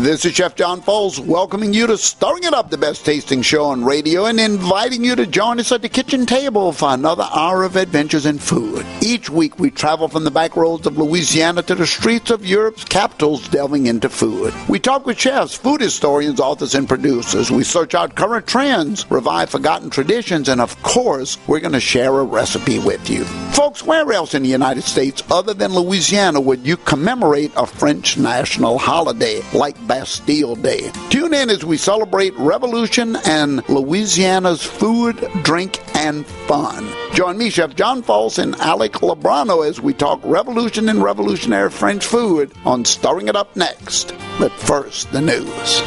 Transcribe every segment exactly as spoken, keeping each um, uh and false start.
This is Chef John Foles welcoming you to Stirring It Up, the best tasting show on radio, and inviting you to join us at the kitchen table for another hour of adventures in food. Each week we travel from the back roads of Louisiana to the streets of Europe's capitals, delving into food. We talk with chefs, food historians, authors, and producers. We search out current trends, revive forgotten traditions, and of course, we're going to share a recipe with you. Folks, where else in the United States other than Louisiana would you commemorate a French national holiday like Bastille Day? Tune in as we celebrate revolution and Louisiana's food, drink, and fun. Join me, Chef John Foles, and Alec Lebrano as we talk revolution and revolutionary French food on Stirring It Up next. But first, the news.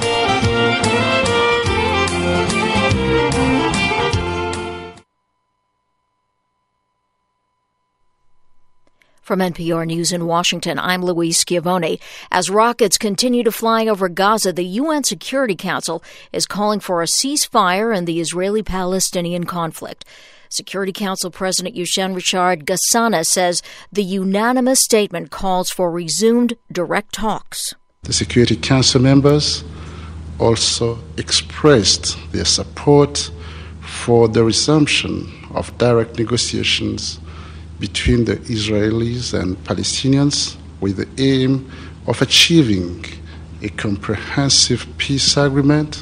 From N P R News in Washington, I'm Louise Schiavone. As rockets continue to fly over Gaza, the U N Security Council is calling for a ceasefire in the Israeli-Palestinian conflict. Security Council President Hussein Richard Ghassana says the unanimous statement calls for resumed direct talks. The Security Council members also expressed their support for the resumption of direct negotiations between the Israelis and Palestinians with the aim of achieving a comprehensive peace agreement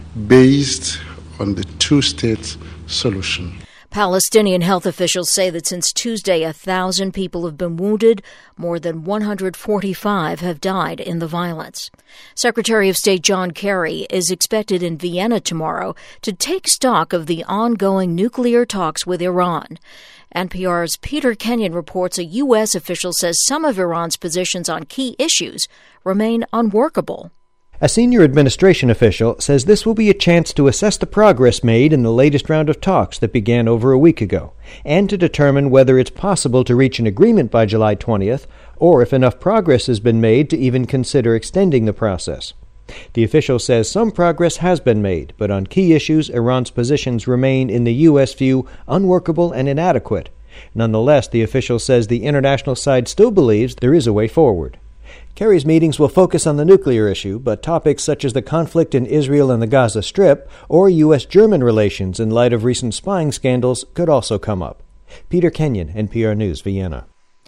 based on the two-state solution. Palestinian health officials say that since Tuesday, a thousand people have been wounded. More than one hundred forty-five have died in the violence. Secretary of State John Kerry is expected in Vienna tomorrow to take stock of the ongoing nuclear talks with Iran. N P R's Peter Kenyon reports a U S official says some of Iran's positions on key issues remain unworkable. A senior administration official says this will be a chance to assess the progress made in the latest round of talks that began over a week ago, and to determine whether it's possible to reach an agreement by July twentieth, or if enough progress has been made to even consider extending the process. The official says some progress has been made, but on key issues, Iran's positions remain, in the U S view, unworkable and inadequate. Nonetheless, the official says the international side still believes there is a way forward. Kerry's meetings will focus on the nuclear issue, but topics such as the conflict in Israel and the Gaza Strip or U S German relations in light of recent spying scandals could also come up. Peter Kenyon, N P R News, Vienna.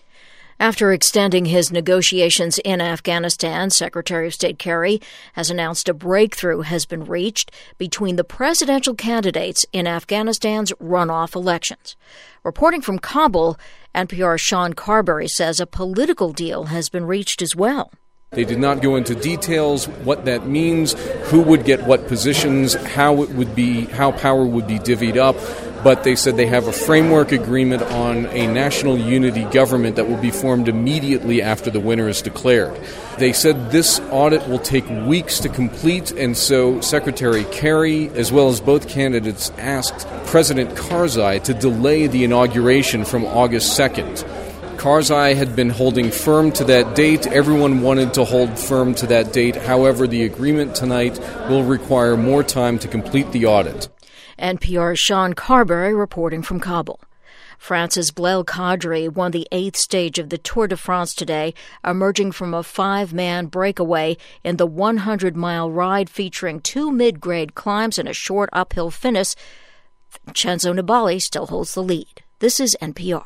After extending his negotiations in Afghanistan, Secretary of State Kerry has announced a breakthrough has been reached between the presidential candidates in Afghanistan's runoff elections. Reporting from Kabul, N P R's Sean Carberry says a political deal has been reached as well. They did not go into details, what that means, who would get what positions, how it would be, how power would be divvied up. But they said they have a framework agreement on a national unity government that will be formed immediately after the winner is declared. They said this audit will take weeks to complete, and so Secretary Kerry, as well as both candidates, asked President Karzai to delay the inauguration from August second. Karzai had been holding firm to that date. Everyone wanted to hold firm to that date. However, the agreement tonight will require more time to complete the audit. N P R's Sean Carberry reporting from Kabul. France's Blaise Cadre won the eighth stage of the Tour de France today, emerging from a five-man breakaway in the one hundred mile ride featuring two mid-grade climbs and a short uphill finish. Vincenzo Nibali still holds the lead. This is N P R.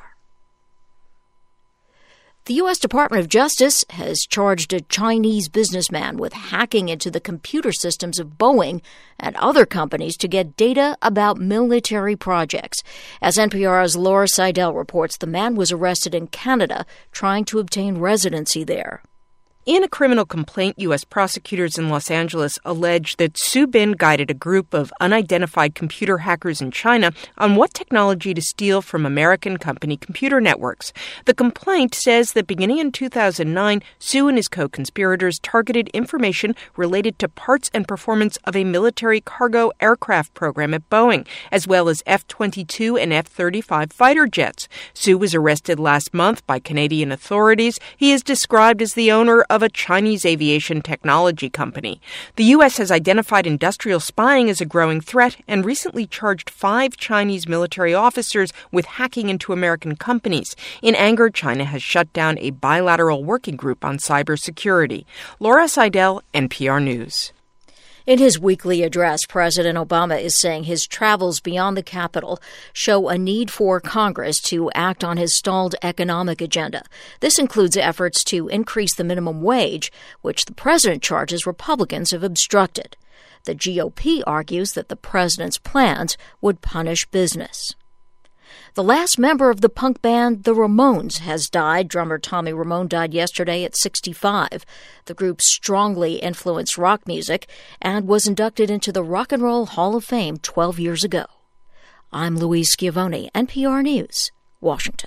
The U S Department of Justice has charged a Chinese businessman with hacking into the computer systems of Boeing and other companies to get data about military projects. As N P R's Laura Seidel reports, the man was arrested in Canada trying to obtain residency there. In a criminal complaint, U S prosecutors in Los Angeles allege that Su Bin guided a group of unidentified computer hackers in China on what technology to steal from American company computer networks. The complaint says that beginning in two thousand nine, Su and his co-conspirators targeted information related to parts and performance of a military cargo aircraft program at Boeing, as well as F twenty-two and F thirty-five fighter jets. Su was arrested last month by Canadian authorities. He is described as the owner of a Chinese aviation technology company. The U S has identified industrial spying as a growing threat and recently charged five Chinese military officers with hacking into American companies. In anger, China has shut down a bilateral working group on cybersecurity. Laura Seidel, N P R News. In his weekly address, President Obama is saying his travels beyond the Capitol show a need for Congress to act on his stalled economic agenda. This includes efforts to increase the minimum wage, which the president charges Republicans have obstructed. The G O P argues that the president's plans would punish business. The last member of the punk band The Ramones has died. Drummer Tommy Ramone died yesterday at sixty-five. The group strongly influenced rock music and was inducted into the Rock and Roll Hall of Fame twelve years ago. I'm Louise Schiavone, N P R News, Washington.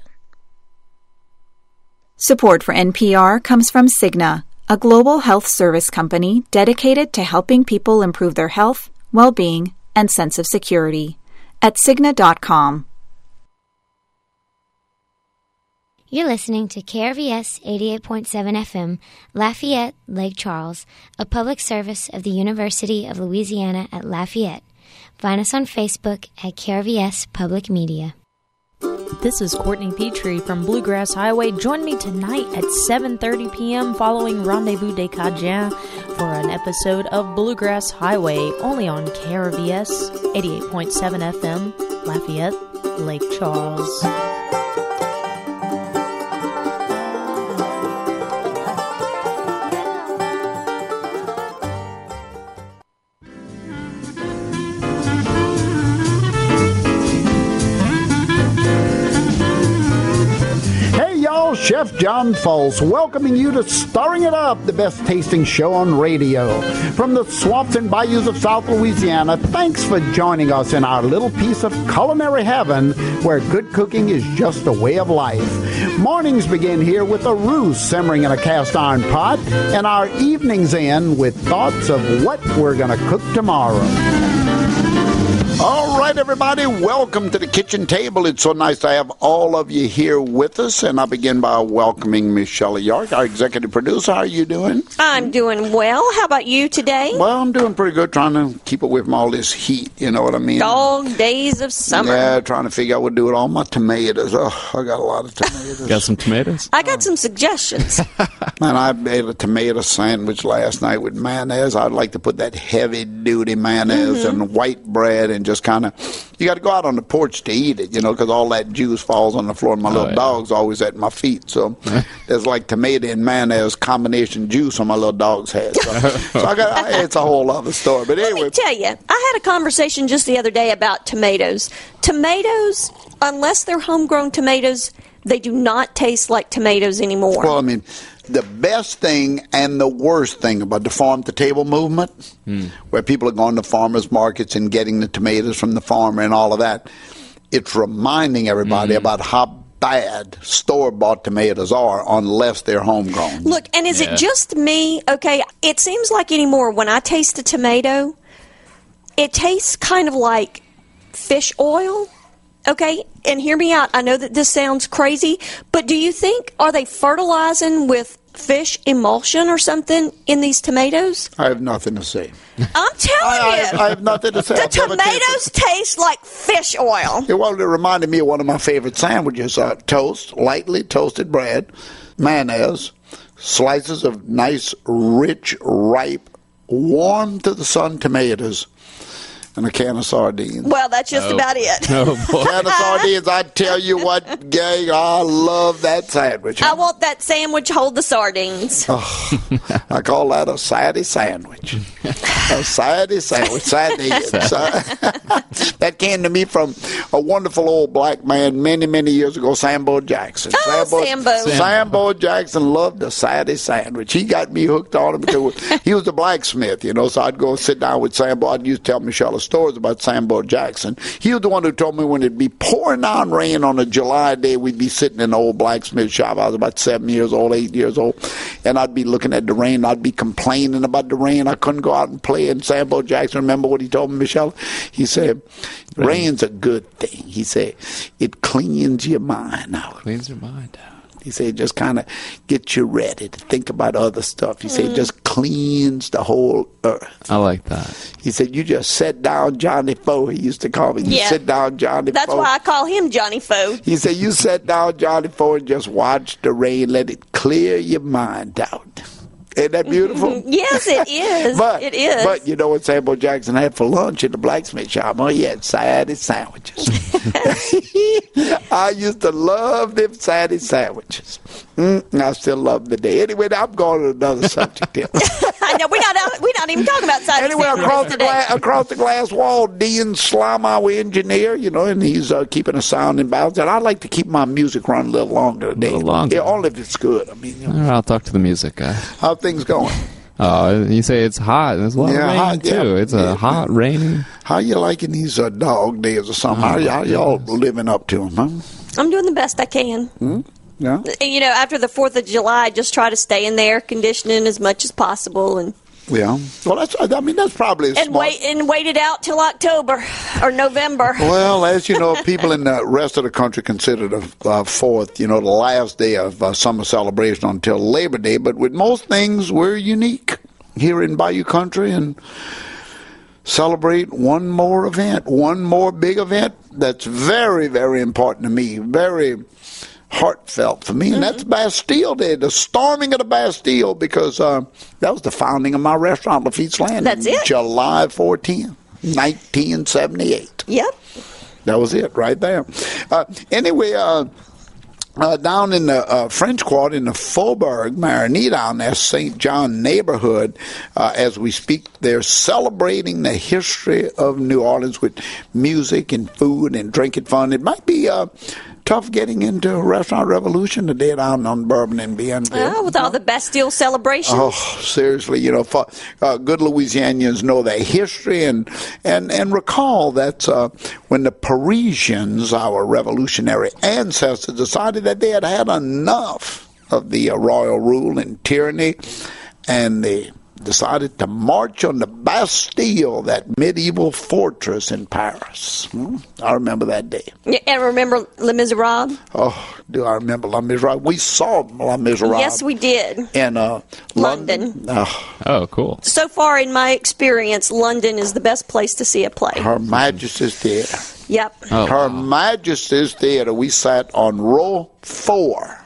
Support for N P R comes from Cigna, a global health service company dedicated to helping people improve their health, well-being, and sense of security. At Cigna dot com. You're listening to K R V S eighty-eight point seven F M, Lafayette, Lake Charles, a public service of the University of Louisiana at Lafayette. Find us on Facebook at K R V S Public Media. This is Courtney Petrie from Bluegrass Highway. Join me tonight at seven thirty p.m. following Rendezvous des Cajuns for an episode of Bluegrass Highway, only on K R V S eighty-eight point seven F M, Lafayette, Lake Charles. Chef John Folse welcoming you to Stirring It Up, the best tasting show on radio. From the swamps and bayous of South Louisiana, thanks for joining us in our little piece of culinary heaven where good cooking is just a way of life. Mornings begin here with a roux simmering in a cast iron pot, and our evenings end with thoughts of what we're going to cook tomorrow. All right, everybody, welcome to the kitchen table. It's so nice to have all of you here with us, and I begin by welcoming Miss Shelley York, our executive producer. How are you doing? I'm doing well. How about you today? Well, I'm doing pretty good, trying to keep away from all this heat, you know what I mean? Dog days of summer. Yeah, trying to figure out what to do with all my tomatoes. Oh, I got a lot of tomatoes. Got some tomatoes? I got some suggestions. Man, I made a tomato sandwich last night with mayonnaise. I'd like to put that heavy-duty mayonnaise mm-hmm. and white bread and just kind of, you got to go out on the porch to eat it, you know, because all that juice falls on the floor. And my oh, little yeah. dog's always at my feet. So there's like tomato and mayonnaise combination juice on my little dog's head. So, so I got, I, it's a whole other story. But anyway. Let me tell you, I had a conversation just the other day about tomatoes. Tomatoes, unless they're homegrown tomatoes, they do not taste like tomatoes anymore. Well, I mean, the best thing and the worst thing about the farm-to-table movement, mm. where people are going to farmers markets and getting the tomatoes from the farmer and all of that, it's reminding everybody mm. about how bad store-bought tomatoes are unless they're homegrown. Look, and is yeah. it just me? Okay, it seems like anymore when I taste a tomato, it tastes kind of like fish oil. Okay, and hear me out. I know that this sounds crazy, but do you think, are they fertilizing with fish emulsion or something in these tomatoes? I have nothing to say. I'm telling I, you. I, I have nothing to say. The I've tomatoes taste like fish oil. It, well, it reminded me of one of my favorite sandwiches. Uh, toast, lightly toasted bread, mayonnaise, slices of nice, rich, ripe, warm to the sun tomatoes, and a can of sardines. Well, that's just oh. about it. Oh, boy. Can of sardines, I tell you what, gang, I love that sandwich. I want that sandwich hold the sardines. Oh, I call that a saddy sandwich. A saddy sandwich. Sardines. That came to me from a wonderful old black man many, many years ago, Sambo Jackson. Oh, Sambo, Sambo. Sambo Jackson loved a saddy sandwich. He got me hooked on it because he was a blacksmith, you know, so I'd go sit down with Sambo. I'd used to tell Michelle stories about Sambo Jackson. He was the one who told me when it'd be pouring down rain on a July day, we'd be sitting in the old blacksmith shop. I was about seven years old, eight years old, and I'd be looking at the rain. I'd be complaining about the rain. I couldn't go out and play. And Sambo Jackson, remember what he told me, Michelle? He said, rain's a good thing. He said, it cleans your mind out. Cleans your mind out. He said it just kind of gets you ready to think about other stuff. He said Mm. it just cleans the whole earth. I like that. He said, you just sit down, Johnny Foe. He used to call me. You Yeah. sit down, Johnny That's Foe. why I call him Johnny Foe. He said, you sit down, Johnny Foe, and just watch the rain. Let it clear your mind out. Isn't that beautiful? Yes, it is. But, it is. But you know what Samuel Jackson had for lunch in the blacksmith shop? Oh, he had Saturday sandwiches. I used to love them Saturday sandwiches. Mm, I still love them today. Anyway, I'm going to another subject here. I know we're not out, we're not even talking about Saturday Anyway, sandwiches across the, today. gla- across the glass wall, Dean Slum, our engineer, you know, and he's uh, keeping a sound in balance. And I like to keep my music running a little longer today. A little longer. Yeah, only if it's good. I mean, you know, All right, I'll talk to the music guy. how things going? Oh, you say it's hot. There's a lot Yeah, of rain, hot, yeah. too. It's a Yeah. hot, rainy. How you liking these uh, dog days or something? Oh, how, y- how y'all goodness. living up to them, huh? I'm doing the best I can. Yeah. And, you know, after the fourth of July, I just try to stay in the air conditioning as much as possible and Yeah. Well, that's. I mean, that's probably and smart. wait and wait it out till October or November. Well, as you know, people in the rest of the country consider the uh, fourth, you know, the last day of uh, summer celebration until Labor Day. But with most things, we're unique here in Bayou Country and celebrate one more event, one more big event that's very, very important to me, very heartfelt for me, and that's Bastille Day, the storming of the Bastille, because uh, that was the founding of my restaurant, Lafitte's Landing. That's it. July fourteenth, nineteen seventy-eight. Yep. That was it right there. Uh, anyway, uh, uh, down in the uh, French Quarter in the Faubourg Marigny down there, Saint John neighborhood, uh, as we speak, they're celebrating the history of New Orleans with music and food and drinking fun. It might be uh, tough getting into Restaurant Revolution today down on Bourbon and Bienville. Oh, with all the Bastille celebrations. Oh, seriously, you know, for, uh, good Louisianians know their history and and, and recall that uh, when the Parisians, our revolutionary ancestors, decided that they had had enough of the uh, royal rule and tyranny, and they decided to march on the Bastille, that medieval fortress in Paris. Hmm? I remember that day. Yeah, and remember Les Miserables? Oh, do I remember Les Miserables? We saw Les Miserables. Yes, we did. In uh, London. London. Oh, Oh, cool. So far, in my experience, London is the best place to see a play. Her Majesty's Theater. Yep. Oh, Her wow. Majesty's Theater. We sat on row four.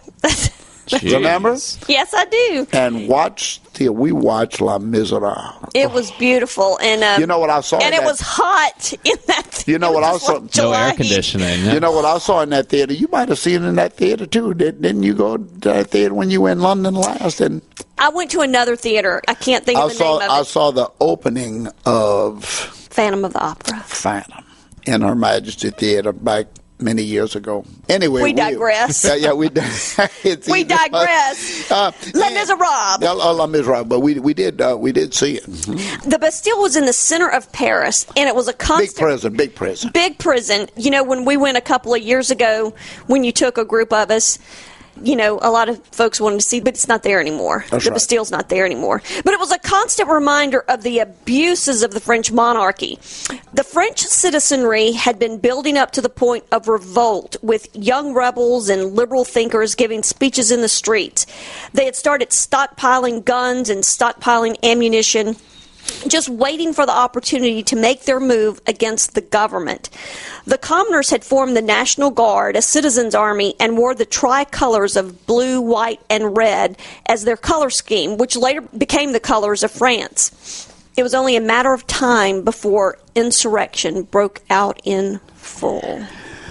Jeez. Remember? Yes, I do. And watched the we watched Les Miserables. It was beautiful, and um, You know what I saw? and in it that- was hot in that. You know it what was I just saw? like No July air heat. conditioning. You know what I saw in that theater? You might have seen it in that theater too. Did, didn't you go to that theater when you were in London last? And I went to another theater. I can't think I of the saw name of I it. saw the opening of Phantom of the Opera. Phantom in Her Majesty Theater back many years ago. Anyway, We digress. Yeah, yeah, we di- it's We easy. digress. Uh, Les yeah. Miserables. Yeah, uh, Les Miserables, but we we did uh, we did see it. The Bastille was in the center of Paris, and it was a Big constant. prison, big prison. Big prison. You know, when we went a couple of years ago, when you took a group of us, you know, a lot of folks wanted to see, but it's not there anymore. That's the right. Bastille's not there anymore. But it was a constant reminder of the abuses of the French monarchy. The French citizenry had been building up to the point of revolt, with young rebels and liberal thinkers giving speeches in the streets. They had started stockpiling guns and stockpiling ammunition, just waiting for the opportunity to make their move against the government. The commoners had formed the National Guard, a citizens' army, and wore the tricolors of blue, white, and red as their color scheme, which later became the colors of France. It was only a matter of time before insurrection broke out in full.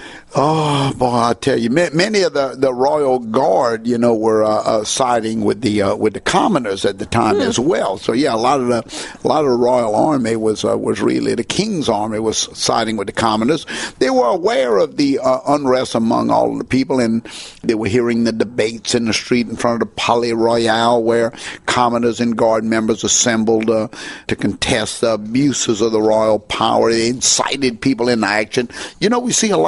Oh boy, I tell you, ma- many of the, the royal guard, you know, were uh, uh, siding with the uh, with the commoners at the time Hmm. as well. So yeah, a lot of the a lot of the royal army was uh, was really the king's army was siding with the commoners. They were aware of the uh, unrest among all of the people, and they were hearing the debates in the street in front of the Palais Royal, where commoners and guard members assembled uh, to contest the abuses of the royal power. They incited people into action. You know, we see a lot of that going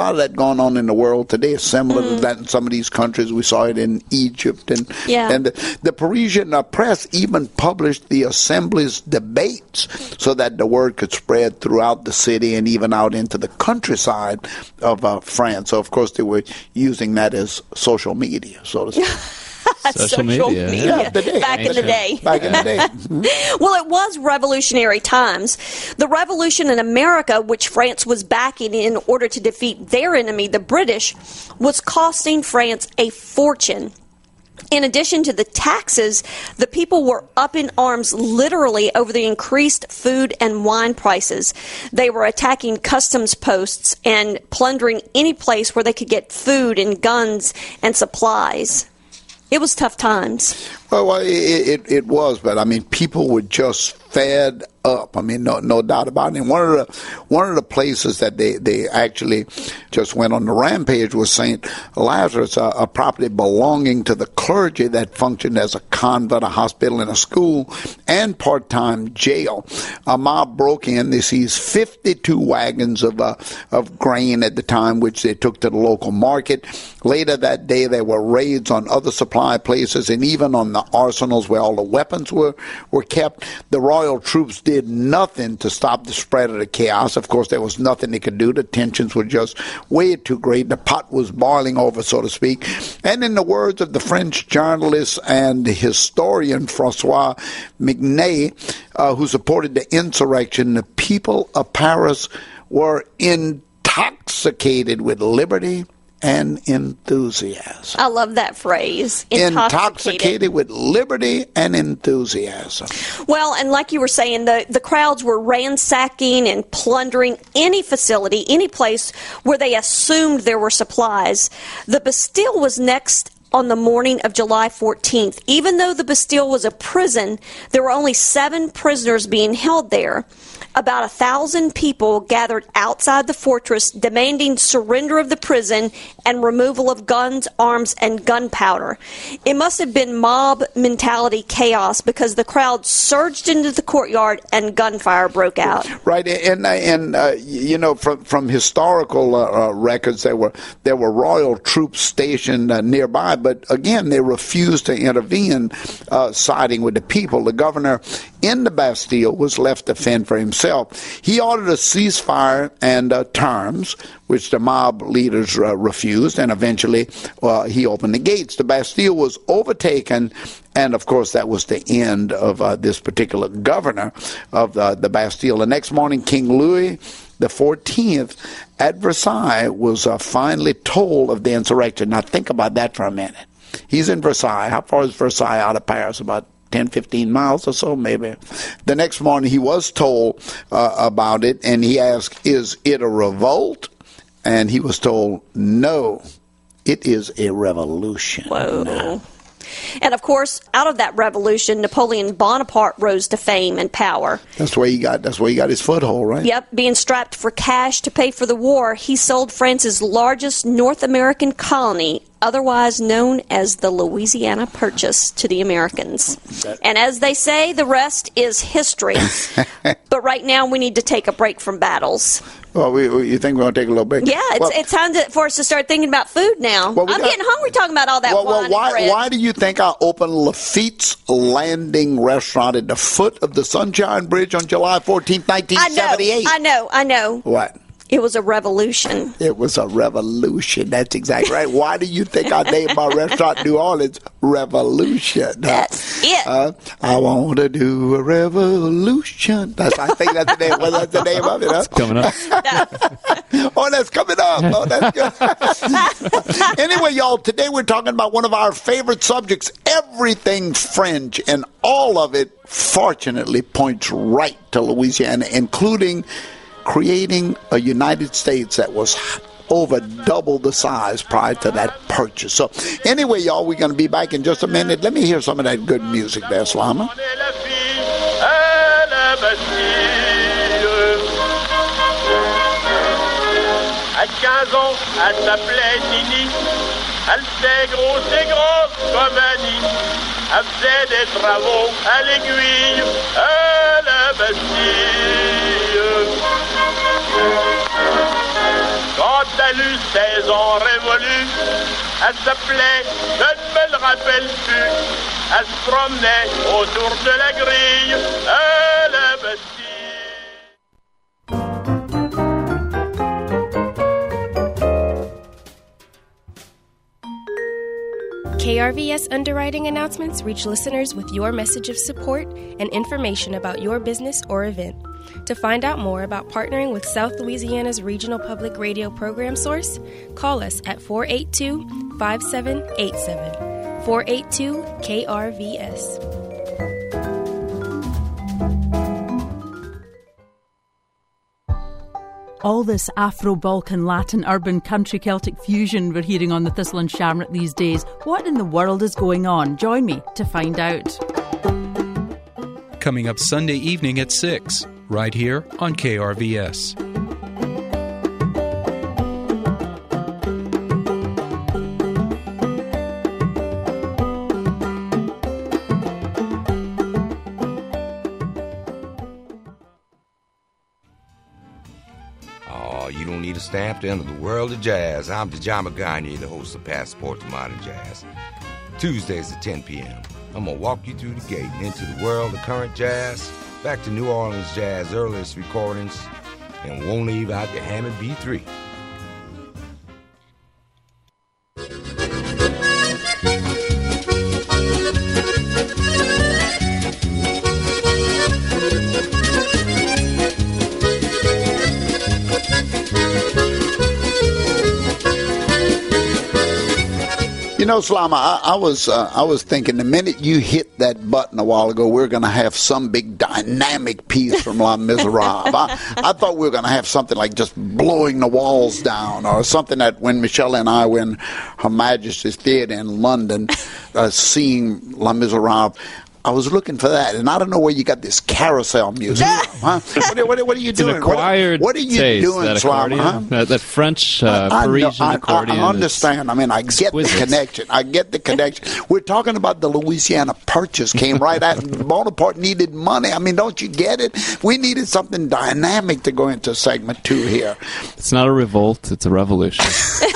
going on in the world today is similar mm. to that in some of these countries. We saw it in Egypt. And, yeah. and the, the Parisian uh, press even published the assembly's debates so that the word could spread throughout the city and even out into the countryside of uh, France. So, of course, they were using that as social media, so to speak. Social, social media, media. Yeah, the day. Back in the day. Back in the day. Well, it was revolutionary times. The revolution in America, which France was backing in order to defeat their enemy, the British, was costing France a fortune. In addition to the taxes, the people were up in arms literally over the increased food and wine prices. They were attacking customs posts and plundering any place where they could get food and guns and supplies. It was tough times. Well, well it, it, it was, but I mean, people were just fed up. I mean, no, no doubt about it. And one of the one of the places that they, they actually just went on the rampage was Saint Lazarus, a, a property belonging to the clergy that functioned as a convent, a hospital, and a school, and part-time jail. A mob broke in. They seized fifty-two wagons of uh, of grain at the time, which they took to the local market. Later that day, there were raids on other supply places and even on the arsenals where all the weapons were, were kept. The royal troops did nothing to stop the spread of the chaos. Of course, there was nothing they could do. The tensions were just way too great. The pot was boiling over, so to speak. And in the words of the French journalist and historian Francois Mignet, uh, who supported the insurrection, the people of Paris were intoxicated with liberty and enthusiasm. I love that phrase. Intoxicated. Intoxicated with liberty and enthusiasm. Well, and like you were saying, the, the crowds were ransacking and plundering any facility, any place where they assumed there were supplies. The Bastille was next on the morning of July fourteenth. Even though the Bastille was a prison, there were only seven prisoners being held there. About a thousand people gathered outside the fortress demanding surrender of the prison and removal of guns, arms, and gunpowder. It must have been mob mentality chaos because the crowd surged into the courtyard and gunfire broke out. Right, and and uh, you know, from from historical uh, uh, records, there were there were royal troops stationed uh, nearby, but again, they refused to intervene, uh, siding with the people. The governor in the Bastille was left to fend for himself. He ordered a ceasefire and uh, terms, which the mob leaders uh, refused, and eventually uh, he opened the gates. The Bastille was overtaken, and of course that was the end of uh, this particular governor of uh, the Bastille. The next morning, King Louis the fourteenth at Versailles was uh, finally told of the insurrection. Now think about that for a minute. He's in Versailles. How far is Versailles out of Paris? About ten, fifteen miles or so, maybe. The next morning, he was told uh, about it, and he asked, is it a revolt? And he was told, no, it is a revolution. Whoa. No. And, of course, out of that revolution, Napoleon Bonaparte rose to fame and power. That's where he got, that's where he got his foothold, right? Yep. Being strapped for cash to pay for the war, he sold France's largest North American colony, otherwise known as the Louisiana Purchase, to the Americans. And as they say, the rest is history. But right now, we need to take a break from battles. Well, we, we, you think we're going to take a little break? Yeah, it's, well, it's time to, for us to start thinking about food now. Well, we I'm got, getting hungry talking about all that well, wine well, why, and bread. Why do you think I opened Lafitte's Landing Restaurant at the foot of the Sunshine Bridge on July fourteenth, nineteen seventy-eight? I know, I know, I know. What? It was a revolution. It was a revolution. That's exactly right. Why do you think I named my restaurant New Orleans Revolution? That's it. Uh, I want to do a revolution. That's, I think that's the name. Well, that's the name of it. Huh? It's coming up. Oh, that's coming up. Oh, that's good. Anyway, y'all, today we're talking about one of our favorite subjects, everything French, and all of it, fortunately, points right to Louisiana, including creating a United States that was over double the size prior to that purchase. So anyway, y'all, we're going to be back in just a minute. Let me hear some of that good music there, Slama. À quinze ans, elle s'appelait Nini. Elle était grosse et grosse comme Annie. Elle faisait des travaux à l'aiguille à la Bastille. quand elle eut seize ans révolus. Elle s'appelait, je ne me le rappelle plus. Elle se promenait autour de la grille, elle avait K R V S underwriting announcements reach listeners with your message of support and information about your business or event. To find out more about partnering with South Louisiana's regional public radio program source, call us at four eight two, five seven eight seven, four eight two K R V S. All this Afro-Balkan, Latin, urban, country Celtic fusion we're hearing on the Thistle and Shamrock these days, what in the world is going on? Join me to find out. Coming up Sunday evening at six, right here on K R V S. You don't need a stamp to enter the world of jazz. I'm Dejama Gagne, the host of Passport to Modern Jazz. Tuesdays at ten p.m. I'm going to walk you through the gate and into the world of current jazz, back to New Orleans jazz earliest recordings, and won't leave out the Hammond B three. You know, Slama, I, I was uh, I was thinking the minute you hit that button a while ago, we're going to have some big dynamic piece from Les Miserables. I, I thought we were going to have something like just blowing the walls down, or something that when Michelle and I were in Her Majesty's Theatre in London, uh, seeing Les Miserables, I was looking for that, and I don't know where you got this carousel music from, huh? What, what, what are you it's doing? An acquired what, what are you taste, doing, that Slama? Huh? That, that French uh, I, I Parisian know, I, accordion. I, I understand. I mean, I get exquisite. the connection. I get the connection. We're talking about the Louisiana Purchase came right out. Bonaparte needed money. I mean, don't you get it? We needed something dynamic to go into segment two here. It's not a revolt. It's a revolution.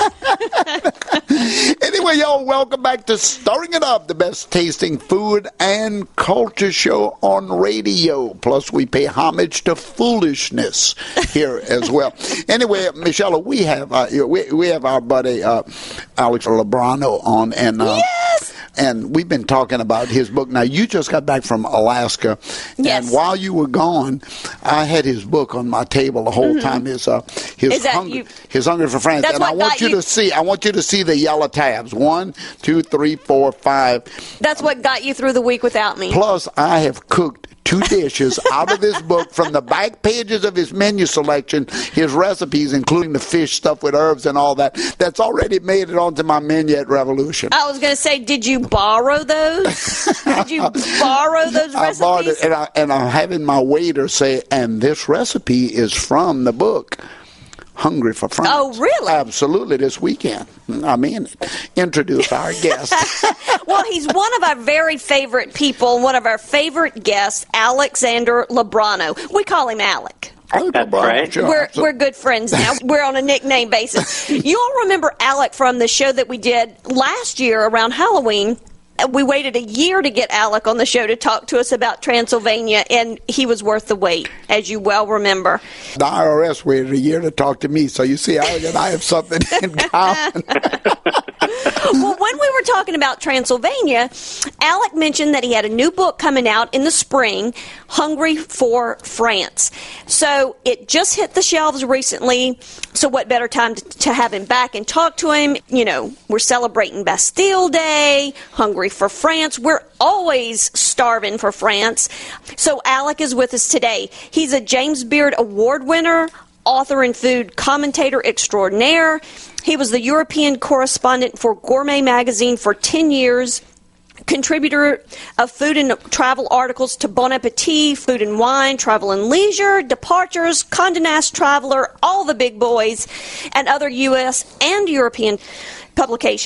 Anyway, y'all, welcome back to Stirring It Up, the best tasting food and culture show on radio. Plus, we pay homage to foolishness here as well. Anyway, Michelle, we have uh, we, we have our buddy uh, Alex Lebrano on, and uh, yes! and we've been talking about his book. Now, you just got back from Alaska, yes. and while you were gone, I had his book on my table the whole mm-hmm. time. His uh, his hungry, his Hungry for France, That's and I want you, you to see. I want you to see the yellow tabs. One, two, three, four, five. That's what got you through the week without me. Plus, I have cooked two dishes out of this book from the back pages of his menu selection, his recipes, including the fish stuff with herbs and all that. That's already made it onto my menu at Revolution. I was going to say, did you borrow those? Did you borrow those recipes? I borrowed it, and, I, and I'm having my waiter say, and this recipe is from the book Hungry for France. Oh, really? Absolutely, this weekend. I mean, introduce our guest. Well, he's one of our very favorite people, one of our favorite guests, Alexander Lebrano. We call him Alec. That's right. We're, we're good friends now. We're on a nickname basis. You all remember Alec from the show that we did last year around Halloween. We waited a year to get Alec on the show to talk to us about Transylvania, and he was worth the wait, as you well remember. The I R S waited a year to talk to me, so you see, Alec and I have something in common. Well, when we were talking about Transylvania, Alec mentioned that he had a new book coming out in the spring, Hungry for France. So it just hit the shelves recently, so what better time to, to have him back and talk to him? You know, we're celebrating Bastille Day, Hungry for France. We're always starving for France. So Alec is with us today. He's a James Beard Award winner, author and food commentator extraordinaire. He was the European correspondent for Gourmet magazine for ten years, contributor of food and travel articles to Bon Appetit, Food and Wine, Travel and Leisure, Departures, Condé Nast Traveler, all the big boys, and other U S and European publications.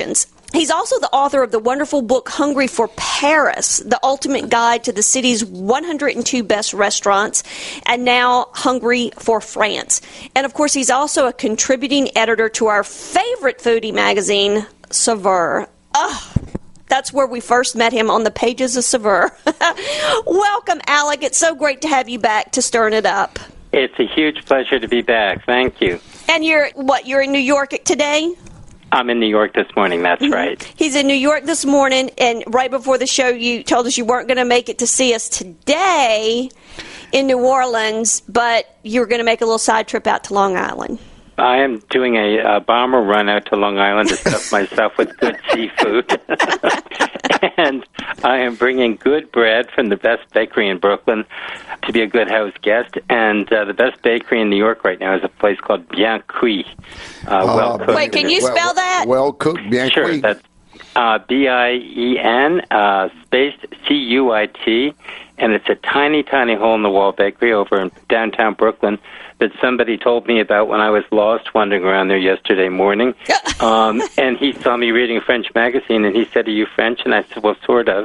He's also the author of the wonderful book Hungry for Paris, the ultimate guide to the city's one hundred two best restaurants, and now Hungry for France. And, of course, he's also a contributing editor to our favorite foodie magazine, Saveur. Oh, that's where we first met him, on the pages of Saveur. Welcome, Alec. It's so great to have you back to Stirring It Up. It's a huge pleasure to be back. Thank you. And you're, what, you're in New York today? I'm in New York this morning, that's Mm-hmm. right. He's in New York this morning, and right before the show you told us you weren't going to make it to see us today in New Orleans, but you were going to make a little side trip out to Long Island. I am doing a, a bomber run out to Long Island to stuff myself with good seafood. And I am bringing good bread from the best bakery in Brooklyn to be a good house guest. And uh, the best bakery in New York right now is a place called Bien Cuit. Uh, Uh, well cooked. Wait, can you well, spell that? Well cooked, bien Sure, cuit. that's uh, B I E N uh, space C U I T, and it's a tiny, tiny hole-in-the-wall bakery over in downtown Brooklyn that somebody told me about when I was lost wandering around there yesterday morning. Um, and he saw me reading a French magazine, and he said, "Are you French?" And I said, "Well, sort of."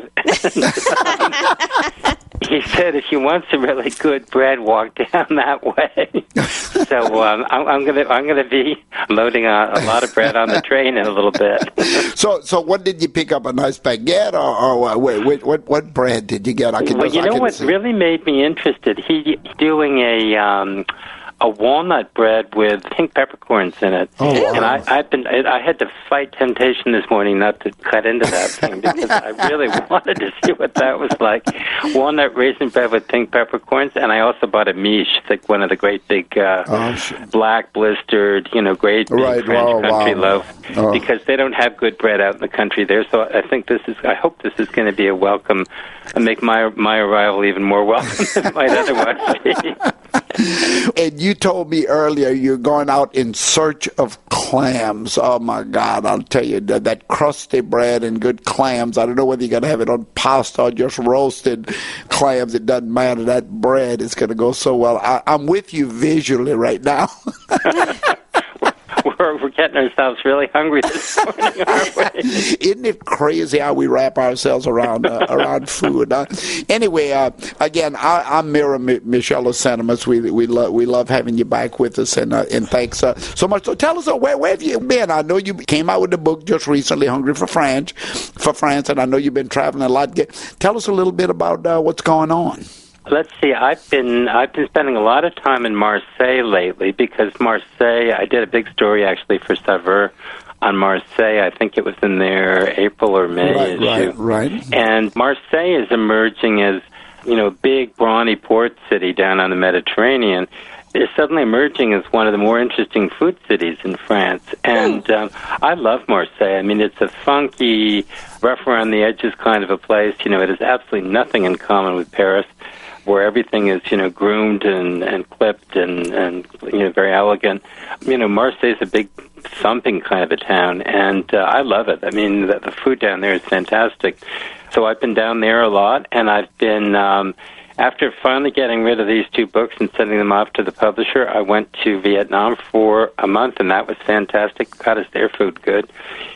He said, "If you want some really good bread, walk down that way." So um, I'm, I'm gonna I'm gonna be loading a, a lot of bread on the train in a little bit. So, so what did you pick up? A nice baguette, or, or wait, wait, what what bread did you get? I can Well, just, you I know can what see. really made me interested? He doing a um, a walnut bread with pink peppercorns in it. Oh, wow. And I, I've been I had to fight temptation this morning not to cut into that thing because I really wanted to see what that was like. Walnut raisin bread with pink peppercorns, and I also bought a miche, like one of the great big uh, Oh, sure. black blistered, you know, great big Right, French wow, country wow. loaf Oh. because they don't have good bread out in the country there. So I think this is I hope this is going to be a welcome and make my my arrival even more welcome than it might otherwise be. And you told me earlier you're going out in search of clams. Oh, my God. I'll tell you, that, that crusty bread and good clams, I don't know whether you're going to have it on pasta or just roasted clams. It doesn't matter. That bread is going to go so well. I, I'm with you visually right now. We're, we're getting ourselves really hungry this morning, aren't we? Isn't it crazy how we wrap ourselves around uh, around food? Uh, anyway, uh, again, I, I mirror M- Michelle's sentiments. We we love we love having you back with us, and uh, and thanks uh, so much. So tell us, uh, where where have you been? I know you came out with the book just recently, Hungry for France, for France, and I know you've been traveling a lot. Get, tell us a little bit about uh, what's going on. Let's see. I've been I've been spending a lot of time in Marseille lately because Marseille. I did a big story actually for Saveur on Marseille. I think it was in their April or May Right, issue. right, right. And Marseille is emerging as, you know, big brawny port city down on the Mediterranean. It's suddenly emerging as one of the more interesting food cities in France. And um, I love Marseille. I mean, it's a funky, rough around the edges kind of a place. You know, it has absolutely nothing in common with Paris, where everything is, you know, groomed and, and clipped and, and, you know, very elegant. You know, Marseille is a big thumping kind of a town, and uh, I love it. I mean, the, the food down there is fantastic. So I've been down there a lot, and I've been, um, after finally getting rid of these two books and sending them off to the publisher, I went to Vietnam for a month, and that was fantastic. God, is their food good.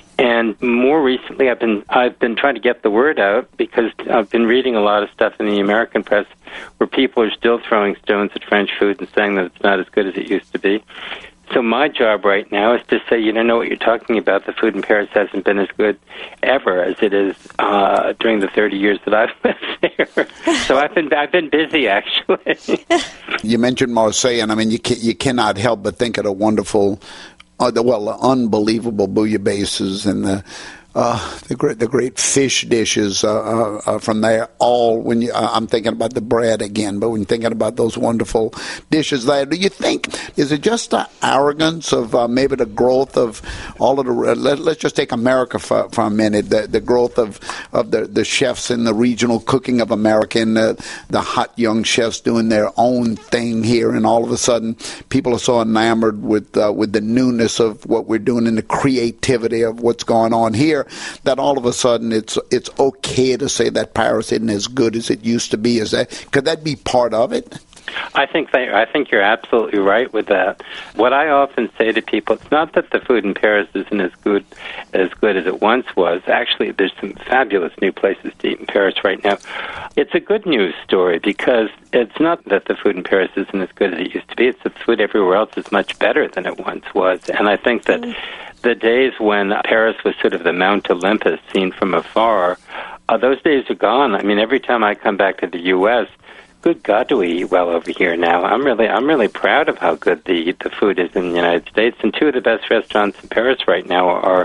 And more recently, I've been I've been trying to get the word out because I've been reading a lot of stuff in the American press where people are still throwing stones at French food and saying that it's not as good as it used to be. So my job right now is to say, you don't know what you're talking about. The food in Paris hasn't been as good ever as it is uh, during the thirty years that I've lived there. So I've been I've been busy actually. You mentioned Marseille, and I mean, you can, you cannot help but think of the wonderful. Uh, the, well, the unbelievable bouillabaisses and the uh, the great the great fish dishes uh, uh, uh, from there. All when you, uh, I'm thinking about the bread again, but when you're thinking about those wonderful dishes there, do you think is it just the arrogance of uh, maybe the growth of all of the? Uh, let, let's just take America for, for a minute. The, the growth of of the, the chefs in the regional cooking of America, and the, the hot young chefs doing their own thing here, and all of a sudden people are so enamored with uh, with the newness of what we're doing and the creativity of what's going on here, that all of a sudden it's it's okay to say that Paris isn't as good as it used to be. Is that could that be part of it? I think they, I think you're absolutely right with that. What I often say to people, it's not that the food in Paris isn't as good as good as it once was. Actually, there's some fabulous new places to eat in Paris right now. It's a good news story because it's not that the food in Paris isn't as good as it used to be. It's that the food everywhere else is much better than it once was. And I think that mm. the days when Paris was sort of the Mount Olympus seen from afar, uh, those days are gone. I mean, every time I come back to the U S, good God, do we eat well over here now? I'm really, I'm really proud of how good the the food is in the United States. And two of the best restaurants in Paris right now are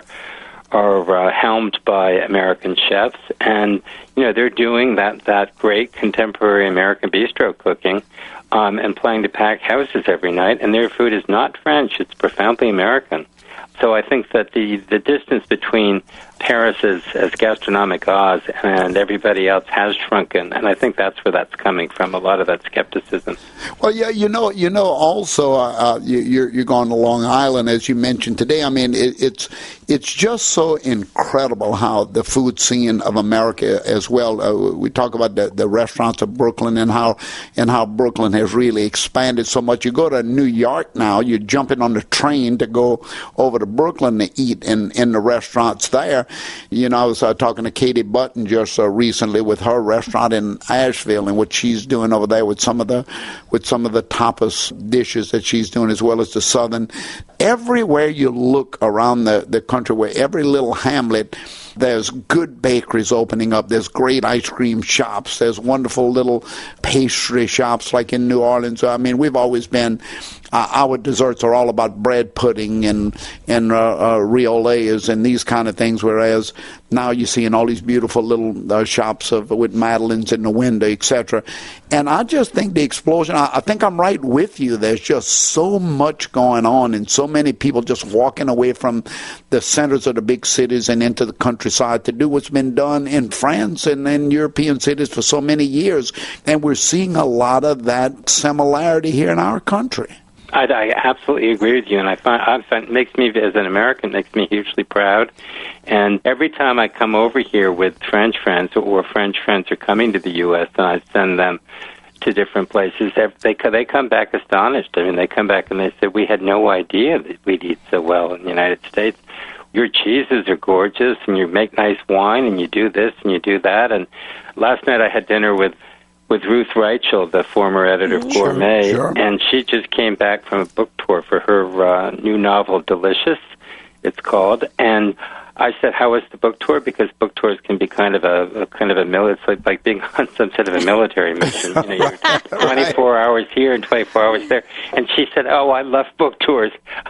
are uh, helmed by American chefs, and you know they're doing that that great contemporary American bistro cooking, um, and playing to pack houses every night. And their food is not French; it's profoundly American. So I think that the, the distance between Paris as, as gastronomic Oz and everybody else has shrunken, and I think that's where that's coming from, a lot of that skepticism. Well, yeah, you know, you know. Also, uh, you, you're you're going to Long Island, as you mentioned today. I mean, it, it's it's just so incredible how the food scene of America as well. Uh, we talk about the, the restaurants of Brooklyn and how and how Brooklyn has really expanded so much. You go to New York now, you're jumping on the train to go over to Brooklyn to eat in in the restaurants there. You know, I was uh, talking to Katie Button just uh, recently with her restaurant in Asheville and what she's doing over there with some of the with some of the tapas dishes that she's doing, as well as the southern. Everywhere you look around the, the country, where every little hamlet, there's good bakeries opening up. There's great ice cream shops. There's wonderful little pastry shops like in New Orleans. I mean, we've always been, uh, our desserts are all about bread pudding and, and uh, uh, rioles and these kind of things, whereas now you're seeing all these beautiful little uh, shops of with madeleines in the window, et cetera. And I just think the explosion, I, I think I'm right with you. There's just so much going on and so many people just walking away from the centers of the big cities and into the countryside to do what's been done in France and in European cities for so many years. And we're seeing a lot of that similarity here in our country. I, I absolutely agree with you, and I find, I find it makes me, as an American, makes me hugely proud. And every time I come over here with French friends, or French friends are coming to the U S, and I send them to different places, they they come back astonished. I mean, they come back and they say, "We had no idea that we'd eat so well in the United States. Your cheeses are gorgeous, and you make nice wine, and you do this and you do that." And last night I had dinner with. with Ruth Reichel, the former editor of sure, Gourmet, sure. and she just came back from a book tour for her uh, new novel, Delicious, it's called. And I said, "How was the book tour?" Because book tours can be kind of a, a kind of a mil- it's like, like being on some sort of a military mission. You know, you're twenty-four hours here and twenty-four hours there. And she said, "Oh, I love book tours.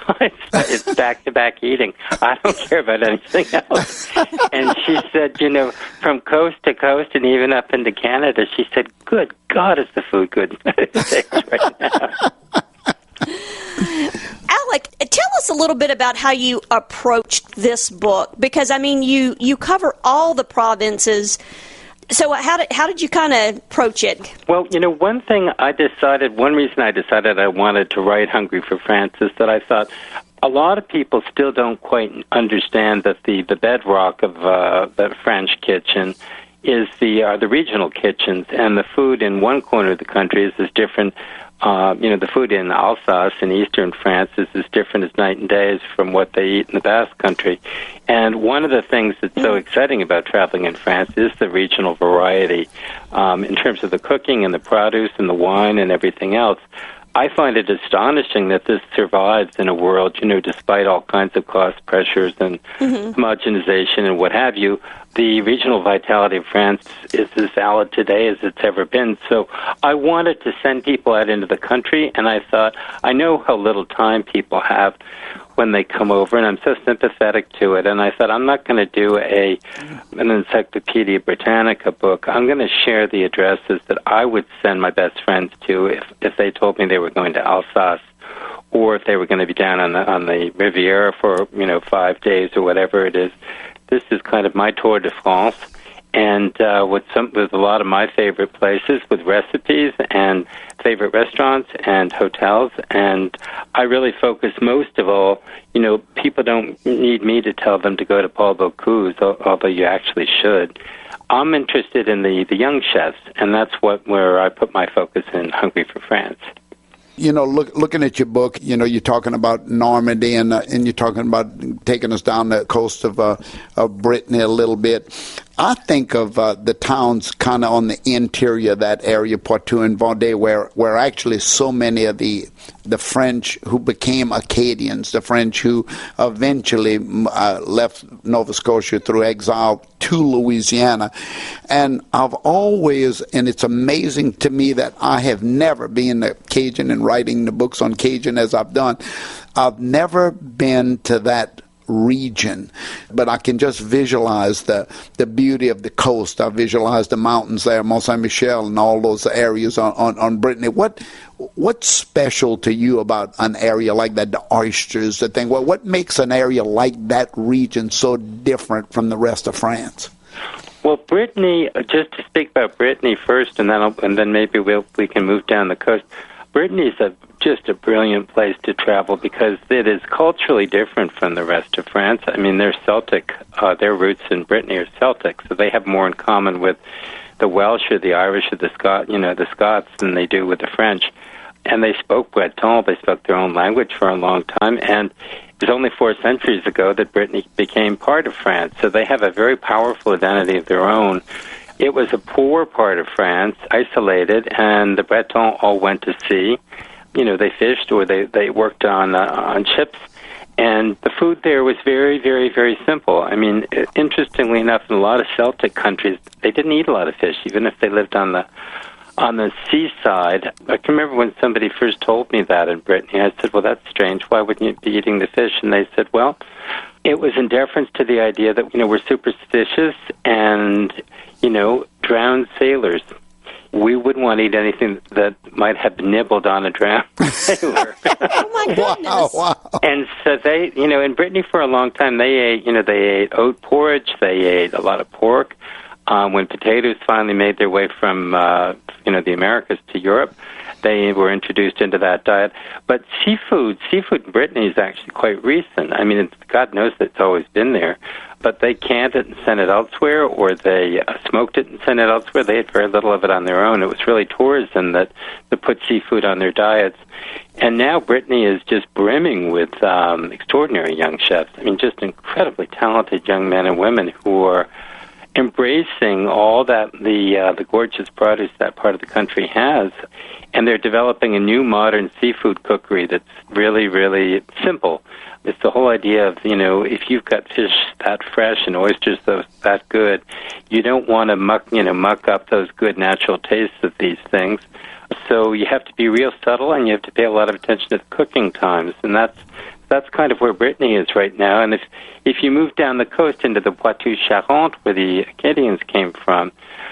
It's back-to-back eating. I don't care about anything else." And she said, you know, from coast to coast and even up into Canada, she said, "Good God, is the food good in the United States right now?" Alec, tell us a little bit about how you approached this book, because, I mean, you, you cover all the provinces. So how did, how did you kind of approach it? Well, you know, one thing I decided, one reason I decided I wanted to write Hungry for France is that I thought a lot of people still don't quite understand that the, the bedrock of uh, the French kitchen is the uh, the regional kitchens, and the food in one corner of the country is as different. Uh, you know, the food in Alsace in eastern France is as different as night and day from what they eat in the Basque Country. And one of the things that's so exciting about traveling in France is the regional variety um, in terms of the cooking and the produce and the wine and everything else. I find it astonishing that this survives in a world, you know, despite all kinds of cost pressures and mm-hmm. homogenization and what have you. The regional vitality of France is as valid today as it's ever been. So I wanted to send people out into the country, and I thought, I know how little time people have when they come over, and I'm so sympathetic to it. And I thought, I'm not going to do a an Encyclopedia Britannica book. I'm going to share the addresses that I would send my best friends to if, if they told me they were going to Alsace, or if they were going to be down on the on the Riviera for, you know, five days or whatever it is. This is kind of my tour de France, and uh, with some with a lot of my favorite places, with recipes and favorite restaurants and hotels. And I really focus most of all, you know, people don't need me to tell them to go to Paul Bocuse, although you actually should. I'm interested in the, the young chefs, and that's what where I put my focus in Hungry for France. You know, look, looking at your book, you know, you're talking about Normandy, and uh, and you're talking about taking us down the coast of uh, of Brittany a little bit. I think of uh, the towns kind of on the interior of that area, Poitou and Vendée, where, where actually so many of the the French who became Acadians, the French who eventually uh, left Nova Scotia through exile to Louisiana. And I've always, and it's amazing to me that I have never, being a Cajun and writing the books on Cajun as I've done, I've never been to that region, but I can just visualize the the beauty of the coast. I visualize the mountains there, Mont Saint Michel, and all those areas on, on, on Brittany. What what's special to you about an area like that? The oysters, the thing. Well, what makes an area like that region so different from the rest of France? Well, Brittany. Just to speak about Brittany first, and then I'll, and then maybe we'll, we can move down the coast. Brittany is a, just a brilliant place to travel because it is culturally different from the rest of France. I mean, they're Celtic. Uh, their roots in Brittany are Celtic, so they have more in common with the Welsh or the Irish or the Scot, you know, the Scots than they do with the French. And they spoke Breton. They spoke their own language for a long time. And it was only four centuries ago that Brittany became part of France. So they have a very powerful identity of their own. It was a poor part of France, isolated, and the Bretons all went to sea. You know, they fished or they, they worked on uh, on ships, and the food there was very, very, very simple. I mean, interestingly enough, in a lot of Celtic countries, they didn't eat a lot of fish, even if they lived on the on the seaside. I can remember when somebody first told me that in Brittany. I said, well, that's strange. Why wouldn't you be eating the fish? And they said, well, it was in deference to the idea that, you know, we're superstitious and, you know, drowned sailors. We wouldn't want to eat anything that might have nibbled on a drowned sailor. Oh, my goodness. Wow, wow. And so they, you know, in Brittany for a long time, they ate, you know, they ate oat porridge, they ate a lot of pork. Um, when potatoes finally made their way from, uh, you know, the Americas to Europe, they were introduced into that diet. But seafood, seafood in Brittany is actually quite recent. I mean, it's, God knows that it's always been there. But they canned it and sent it elsewhere, or they uh, smoked it and sent it elsewhere. They had very little of it on their own. It was really tourism that, that put seafood on their diets. And now Brittany is just brimming with um, extraordinary young chefs. I mean, just incredibly talented young men and women who are embracing all that the uh, the gorgeous produce that part of the country has, and they're developing a new modern seafood cookery that's really, really simple. It's the whole idea of, you know, if you've got fish that fresh and oysters that good, you don't want to muck, you know, muck up those good natural tastes of these things. So you have to be real subtle, and you have to pay a lot of attention to the cooking times, and that's that's kind of where Brittany is right now. And if if you move down the coast into the Poitou-Charentes, where the Acadians came from,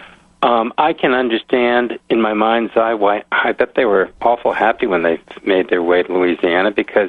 um, I can understand in my mind's eye why I bet they were awful happy when they made their way to Louisiana, because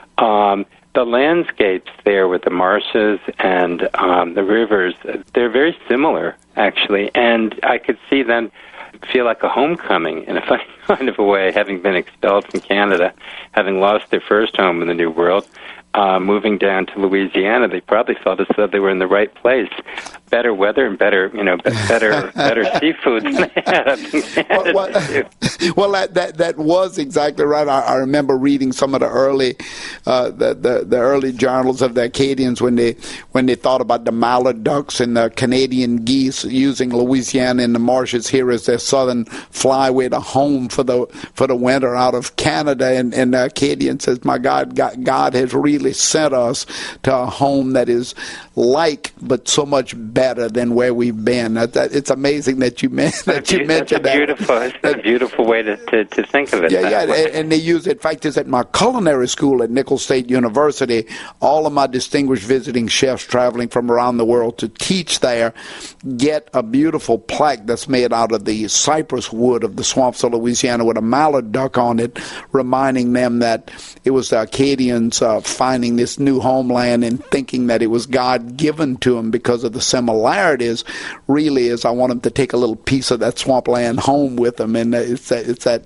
um, the landscapes there with the marshes and um, the rivers, they're very similar, actually. And I could see them feel like a homecoming in a funny kind of a way, having been expelled from Canada, having lost their first home in the New World, uh, moving down to Louisiana. They probably felt as though they were in the right place. Better weather and better, you know, better better seafood than they had up in Canada. Well, well, well that, that that was exactly right. I, I remember reading some of the early uh, the, the the early journals of the Acadians when they when they thought about the mallard ducks and the Canadian geese, using Louisiana and the marshes here as their southern flyway to home for the for the winter out of Canada. And, and the Acadian says, "My God, God, God has really sent us to a home that is like, but so much better." better than where we've been. That, that, it's amazing that you, men, that you mentioned that. Beautiful, it's a beautiful way to, to, to think of it. Yeah, yeah, and, and they use it. In fact, it's at my culinary school at Nicholls State University. All of my distinguished visiting chefs traveling from around the world to teach there get a beautiful plaque that's made out of the cypress wood of the swamps of Louisiana with a mallard duck on it, reminding them that it was the Acadians uh, finding this new homeland and thinking that it was God given to them because of the similarities. Really is I want them to take a little piece of that swampland home with them, and it's that, it's that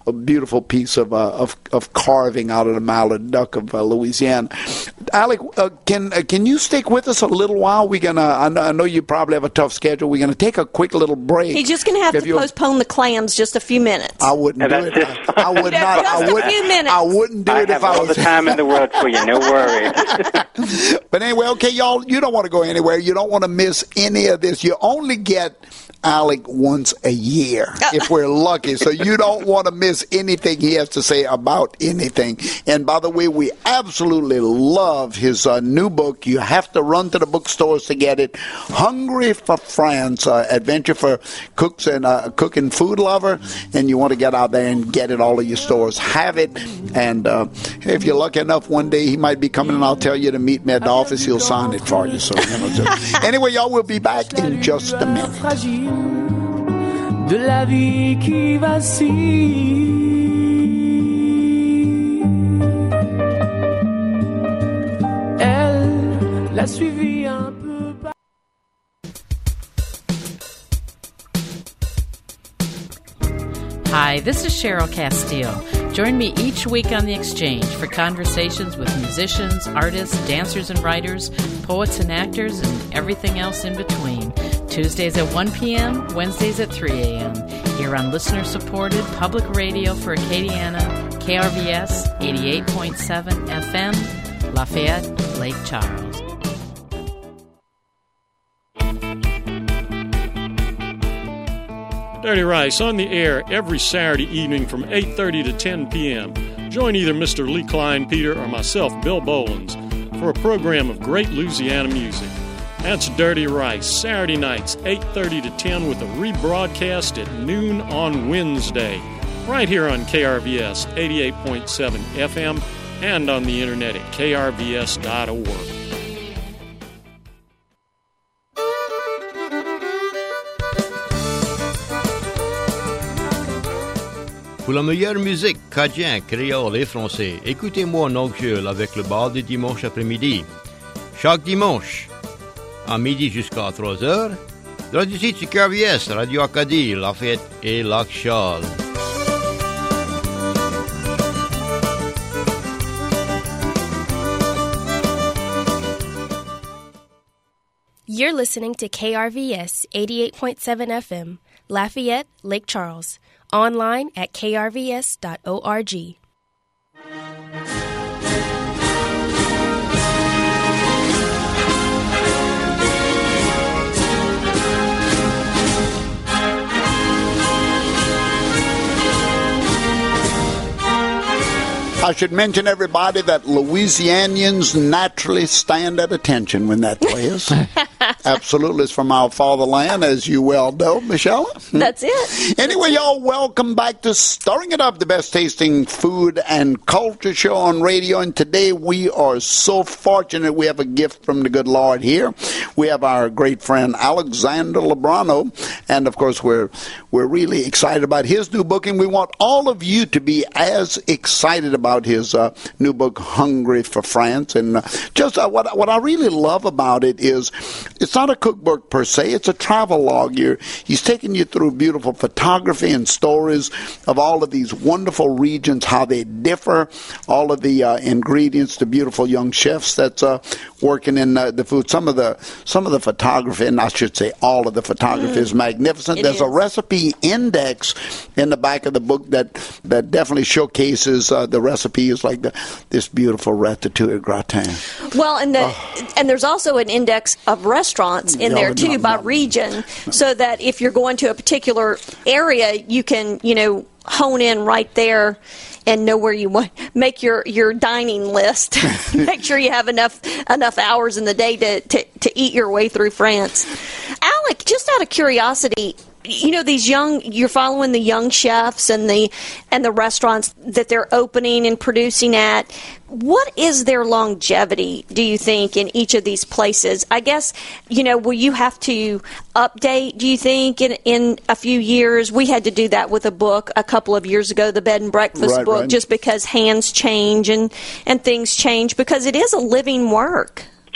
a beautiful piece of, uh, of of carving out of the mallard duck of uh, Louisiana. Alec, uh, can uh, can you stick with us a little while? We're gonna. I know, I know you probably have a tough schedule. We're gonna take a quick little break. He's just gonna have if to postpone the clams just a few minutes. I wouldn't And do that's it. just I, I would Yeah, not. just I a would. few minutes. I wouldn't do I it have if I all was. the time in the world for you. No worries. But anyway, okay, y'all, you don't want to go anywhere. You don't want to miss any of this. You only get Alec once a year, if we're lucky. So you don't want to miss anything he has to say about anything. And by the way, we absolutely love his uh, new book. You have to run to the bookstores to get it. Hungry for France, uh, adventure for cooks and uh, cook and food lover. And you want to get out there and get it. All of your stores have it. And uh, if you're lucky enough, one day he might be coming and I'll tell you to meet me at the office. He'll sign it for you. So, you know, just, anyway, y'all, we'll be back in just a minute. De la vie qui vacille. Elle l'a suivi un peu. Hi, this is Cheryl Castile. Join me each week on The Exchange for conversations with musicians, artists, dancers and writers, poets and actors, and everything else in between. Tuesdays at one p.m., Wednesdays at three a.m. Here on listener-supported public radio for Acadiana, K R V S eighty-eight point seven F M, Lafayette, Lake Charles. Dirty Rice on the air every Saturday evening from eight thirty to ten p.m. Join either Mister Lee Klein Peter or myself, Bill Bolins, for a program of great Louisiana music. That's Dirty Rice, Saturday nights, eight thirty to ten, with a rebroadcast at noon on Wednesday, right here on K R V S eighty-eight point seven F M and on the internet at k r v s dot org. Pour la meilleure musique, cajun, créole et français, écoutez-moi Nocturne avec le bal du dimanche après-midi. Chaque dimanche, à midi jusqu'à trois heures, dans le site K R V S, Radio Acadie, Lafayette et Lac-Charles. You're listening to K R V S eighty-eight point seven F M, Lafayette, Lake Charles. Online at k r v s dot org. I should mention, everybody, that Louisianians naturally stand at attention when that plays. Absolutely. It's from our fatherland, as you well know, Michelle. That's it. Anyway, y'all, welcome back to Stirring It Up, the best tasting food and culture show on radio. And today we are so fortunate we have a gift from the good Lord here. We have our great friend Alexander Lebrano. And, of course, we're we're really excited about his new book. And we want all of you to be as excited about his uh, new book, Hungry for France. And uh, just uh, what, what I really love about it is it's not a cookbook per se. It's a travel log. You're, he's taking you through beautiful photography and stories of all of these wonderful regions, how they differ, all of the uh, ingredients, the beautiful young chefs that's uh, working in uh, the food. Some of the some of the photography, and I should say all of the photography, mm. is magnificent. It There's is. a recipe index in the back of the book that, that definitely showcases uh, the recipes, like the, this beautiful ratatouille gratin. Well, and the, and there's also an index of restaurants in No, there too no, by no. region, so that if you're going to a particular area, you can, you know, hone in right there and know where you want, make your, your dining list. Make sure you have enough enough hours in the day to, to, to eat your way through France. Alec, just out of curiosity, you know, these young, you're following the young chefs and the and the restaurants that they're opening and producing at. What is their longevity, do you think, in each of these places? I guess, you know, will you have to update, do you think, in, in a few years? We had to do that with a book a couple of years ago, the Bed and Breakfast Right, book, right. just because hands change and, and things change, because it is a living work.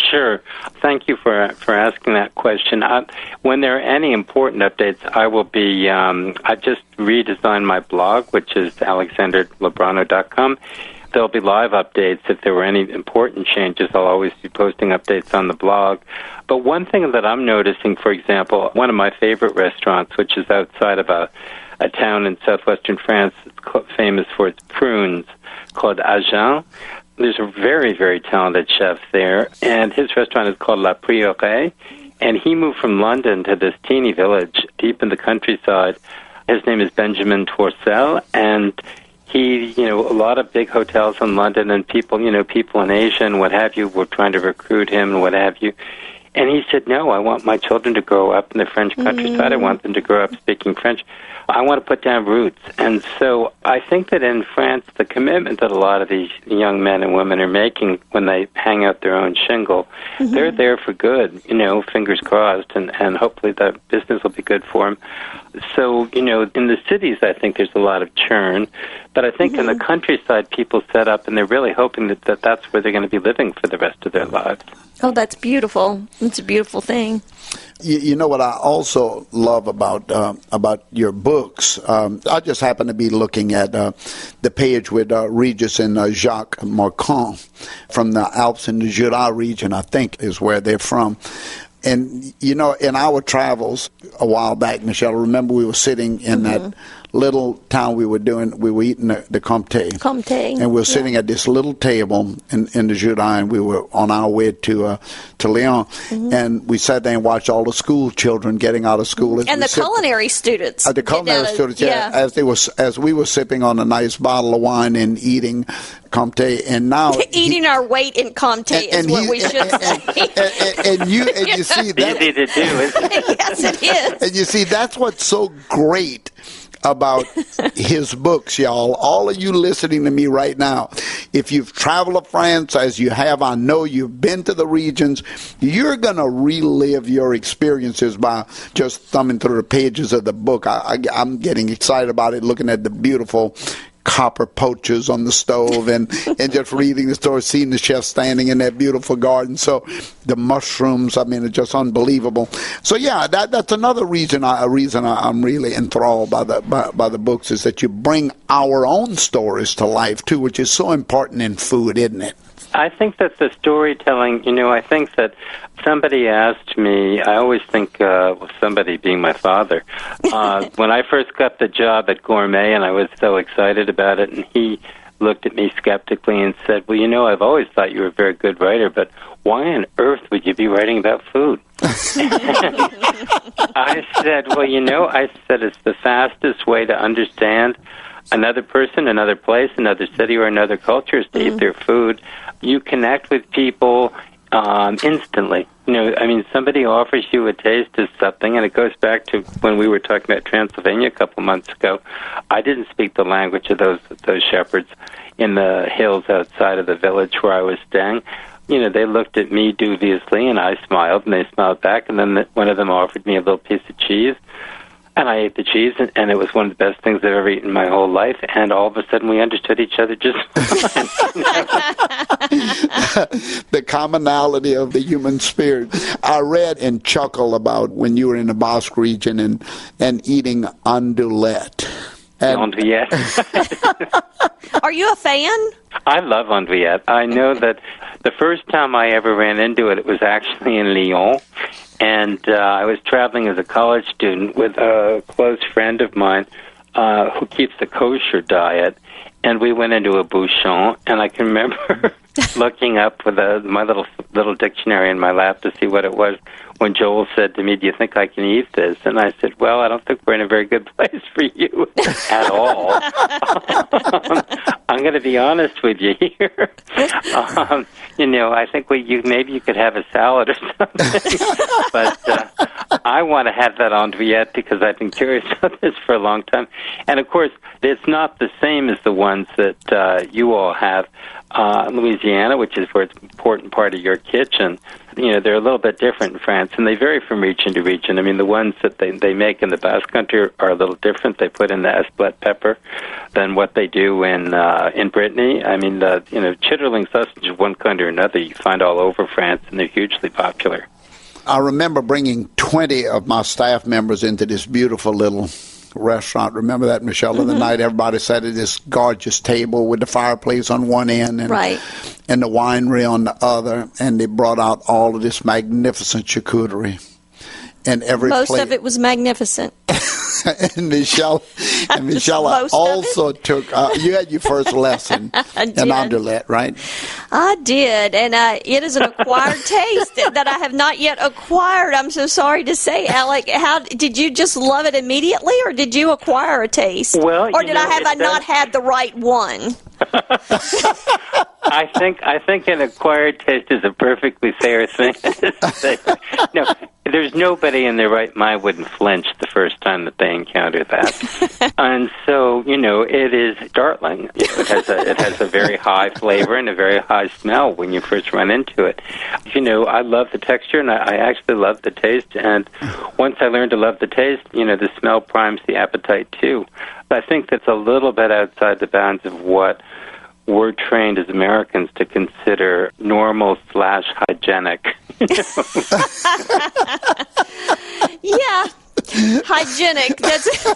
Sure. Thank you for for asking that question. Uh, when there are any important updates, I will be, um, I just redesigned my blog, which is alexander lebrano dot com. There'll be live updates. If there were any important changes, I'll always be posting updates on the blog. But one thing that I'm noticing, for example, one of my favorite restaurants, which is outside of a, a town in southwestern France, it's famous for its prunes, called Agen. There's a very, very talented chef there, and his restaurant is called La Prieuré, and he moved from London to this teeny village deep in the countryside. His name is Benjamin Tourcel, and he, you know, a lot of big hotels in London and people, you know, people in Asia and what have you were trying to recruit him and what have you. And he said, no, I want my children to grow up in the French countryside. Mm. I want them to grow up speaking French. I want to put down roots. And so I think that in France, the commitment that a lot of these young men and women are making when they hang out their own shingle, mm-hmm. they're there for good, you know, fingers crossed, and, and hopefully the business will be good for them. So, you know, in the cities, I think there's a lot of churn. But I think mm-hmm. in the countryside, people set up, and they're really hoping that, that that's where they're going to be living for the rest of their lives. Oh, that's beautiful. It's a beautiful thing. You, you know what I also love about uh, about your books? Um, I just happen to be looking at uh, the page with uh, Regis and uh, Jacques Marcon from the Alps in the Jura region, I think is where they're from. And, you know, in our travels a while back, Michelle, remember we were sitting in mm-hmm. that little town we were doing, we were eating the, the Comté. Comté. And we were sitting yeah. at this little table in, in the Jura, and we were on our way to uh, to Lyon. Mm-hmm. And we sat there and watched all the school children getting out of school. And the sit, culinary students. Uh, the culinary students, yeah, yeah. As, they was, as we were sipping on a nice bottle of wine and eating Comté, and now eating he, our weight in Comté and, and is what he, we should and, say. And, and, and you and you see that easy to do, isn't it? Yes, it is. And you see that's what's so great about his books, y'all. All of you listening to me right now, if you've traveled to France, as you have, I know you've been to the regions, you're going to relive your experiences by just thumbing through the pages of the book. I, I, I'm getting excited about it, looking at the beautiful copper poachers on the stove and, and just reading the story, seeing the chef standing in that beautiful garden. So the mushrooms, I mean, are just unbelievable. So yeah, that that's another reason I, a reason I, I'm really enthralled by the by, by the books is that you bring our own stories to life too, which is so important in food, isn't it? I think that the storytelling, you know, I think that somebody asked me, I always think, uh, well, somebody being my father, uh, when I first got the job at Gourmet and I was so excited about it, and he looked at me skeptically and said, well, you know, I've always thought you were a very good writer, but why on earth would you be writing about food? I said, well, you know, I said it's the fastest way to understand another person, another place, another city, or another culture is to mm. eat their food. You connect with people um, instantly. You know, I mean, somebody offers you a taste of something, and it goes back to when we were talking about Transylvania a couple months ago. I didn't speak the language of those those shepherds in the hills outside of the village where I was staying. You know, they looked at me dubiously, and I smiled, and they smiled back, and then the, one of them offered me a little piece of cheese. And I ate the cheese, and, and it was one of the best things I've ever eaten in my whole life. And all of a sudden, we understood each other just fine. The commonality of the human spirit. I read and chuckled about when you were in the Basque region and, and eating andouillette. And andouillette. Are you a fan? I love andouillette. I know that the first time I ever ran into it, it was actually in Lyon. And uh, I was traveling as a college student with a close friend of mine uh, who keeps a kosher diet. And we went into a bouchon, and I can remember looking up with a, my little little dictionary in my lap to see what it was when Joel said to me, do you think I can eat this? And I said, well, I don't think we're in a very good place for you at all. I'm going to be honest with you here. Um, you know, I think we, you, maybe you could have a salad or something. But uh, I want to have that andouillette because I've been curious about this for a long time. And, of course, it's not the same as the ones that uh, you all have. Uh, Louisiana, which is where it's an important part of your kitchen, you know, they're a little bit different in France, and they vary from region to region. I mean, the ones that they, they make in the Basque Country are a little different. They put in the Espelette pepper than what they do in uh, in Brittany. I mean, the, you know, chitterling sausage of one kind or another you find all over France, and they're hugely popular. I remember bringing twenty of my staff members into this beautiful little restaurant. Remember that, Michelle? Mm-hmm. The night everybody sat at this gorgeous table with the fireplace on one end and, right. and the winery on the other, and they brought out all of this magnificent charcuterie. And every Most plate. of it was magnificent. and Michelle, and Michelle also took, uh, you had your first lesson in Anderlecht, right? I did, and uh, it is an acquired taste that I have not yet acquired. I'm so sorry to say, Alec. How did you just love it immediately, or did you acquire a taste? Well, or did know, I have I not had the right one? I think I think an acquired taste is a perfectly fair thing to say. No, there's nobody in their right mind wouldn't flinch the first time that they encounter that. And so, you know, it is startling. You know, it has a it has a very high flavor and a very high smell when you first run into it. You know, I love the texture and I, I actually love the taste. And once I learned to love the taste, you know, the smell primes the appetite too. I think that's a little bit outside the bounds of what we're trained as Americans to consider normal slash hygienic. Yeah, hygienic. That's.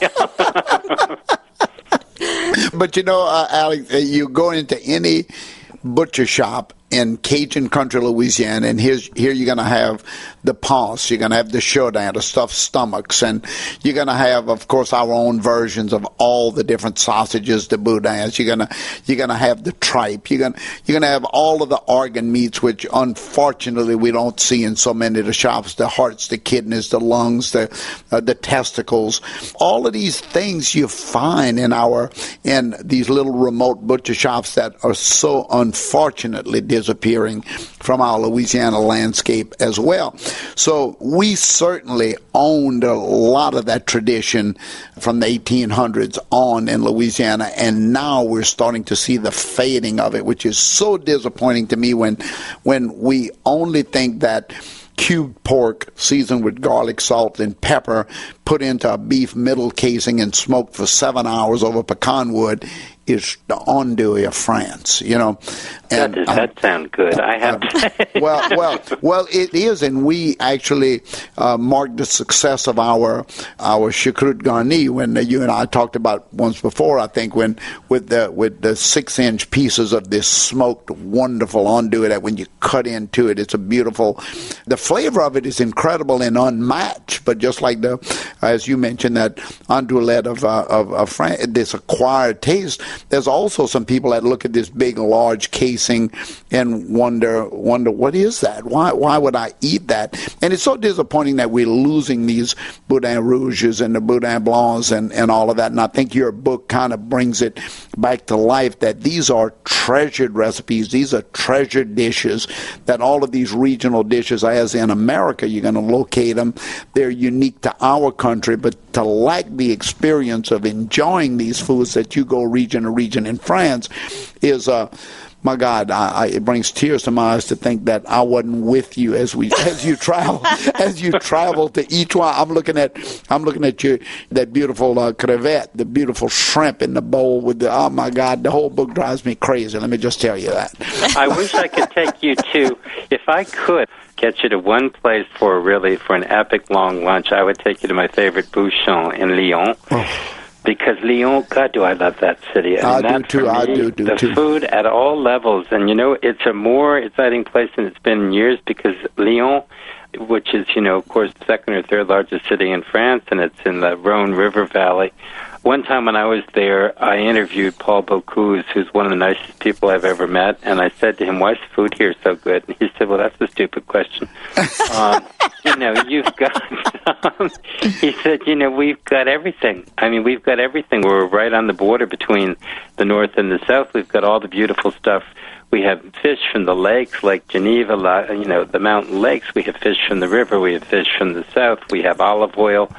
But you know, uh, Alex, you go into any butcher shop in Cajun country, Louisiana, and here's, here you're going to have the passe, you're going to have the chaudin, the stuffed stomachs, and you're going to have, of course, our own versions of all the different sausages, the boudins. You're going to you're going to have the tripe. You're going you're going to have all of the organ meats, which unfortunately we don't see in so many of the shops: the hearts, the kidneys, the lungs, the uh, the testicles. All of these things you find in our in these little remote butcher shops that are so unfortunately disappearing from our Louisiana landscape as well. So we certainly owned a lot of that tradition from the eighteen hundreds on in Louisiana, and now we're starting to see the fading of it, which is so disappointing to me when when we only think that cubed pork seasoned with garlic, salt, and pepper put into a beef middle casing and smoked for seven hours over pecan wood is the andouille of France, you know. And, does that um, sound good? I have uh, well, well, well, it is, and we actually uh, marked the success of our our choucroute garnie when uh, you and I talked about once before. I think when with the with the six inch pieces of this smoked wonderful andouille that when you cut into it, it's a beautiful. The flavor of it is incredible and unmatched. But just like the, as you mentioned, that andouillette of uh, of, of France, this acquired taste. There's also some people that look at this big, large casing and wonder, wonder what is that? Why, why would I eat that? And it's so disappointing that we're losing these boudin rouges and the boudin blancs and, and all of that. And I think your book kind of brings it back to life, that these are treasured recipes. These are treasured dishes, that all of these regional dishes, as in America, you're going to locate them. They're unique to our country, but to lack the experience of enjoying these foods that you go region to region in France is, uh, my God, I, I, it brings tears to my eyes to think that I wasn't with you as we as you travel as you travel to each one. I'm looking at I'm looking at your that beautiful uh, crevette, the beautiful shrimp in the bowl with the oh my God, the whole book drives me crazy. Let me just tell you that. I wish I could take you to, if I could get you to one place for really for an epic long lunch, I would take you to my favorite Bouchon in Lyon. Oh. Because Lyon, God, do I love that city. I, mean, I do too, me, I do, do the too. The food at all levels. And, you know, it's a more exciting place than it's been in years because Lyon, which is, you know, of course, the second or third largest city in France, and it's in the Rhone River Valley. One time when I was there, I interviewed Paul Bocuse, who's one of the nicest people I've ever met, and I said to him, why is the food here so good? And he said, well, that's a stupid question. um, you know, you've got, um, he said, you know, we've got everything. I mean, we've got everything. We're right on the border between the north and the south. We've got all the beautiful stuff. We have fish from the lakes, like Geneva, you know, the mountain lakes. We have fish from the river. We have fish from the south. We have olive oil.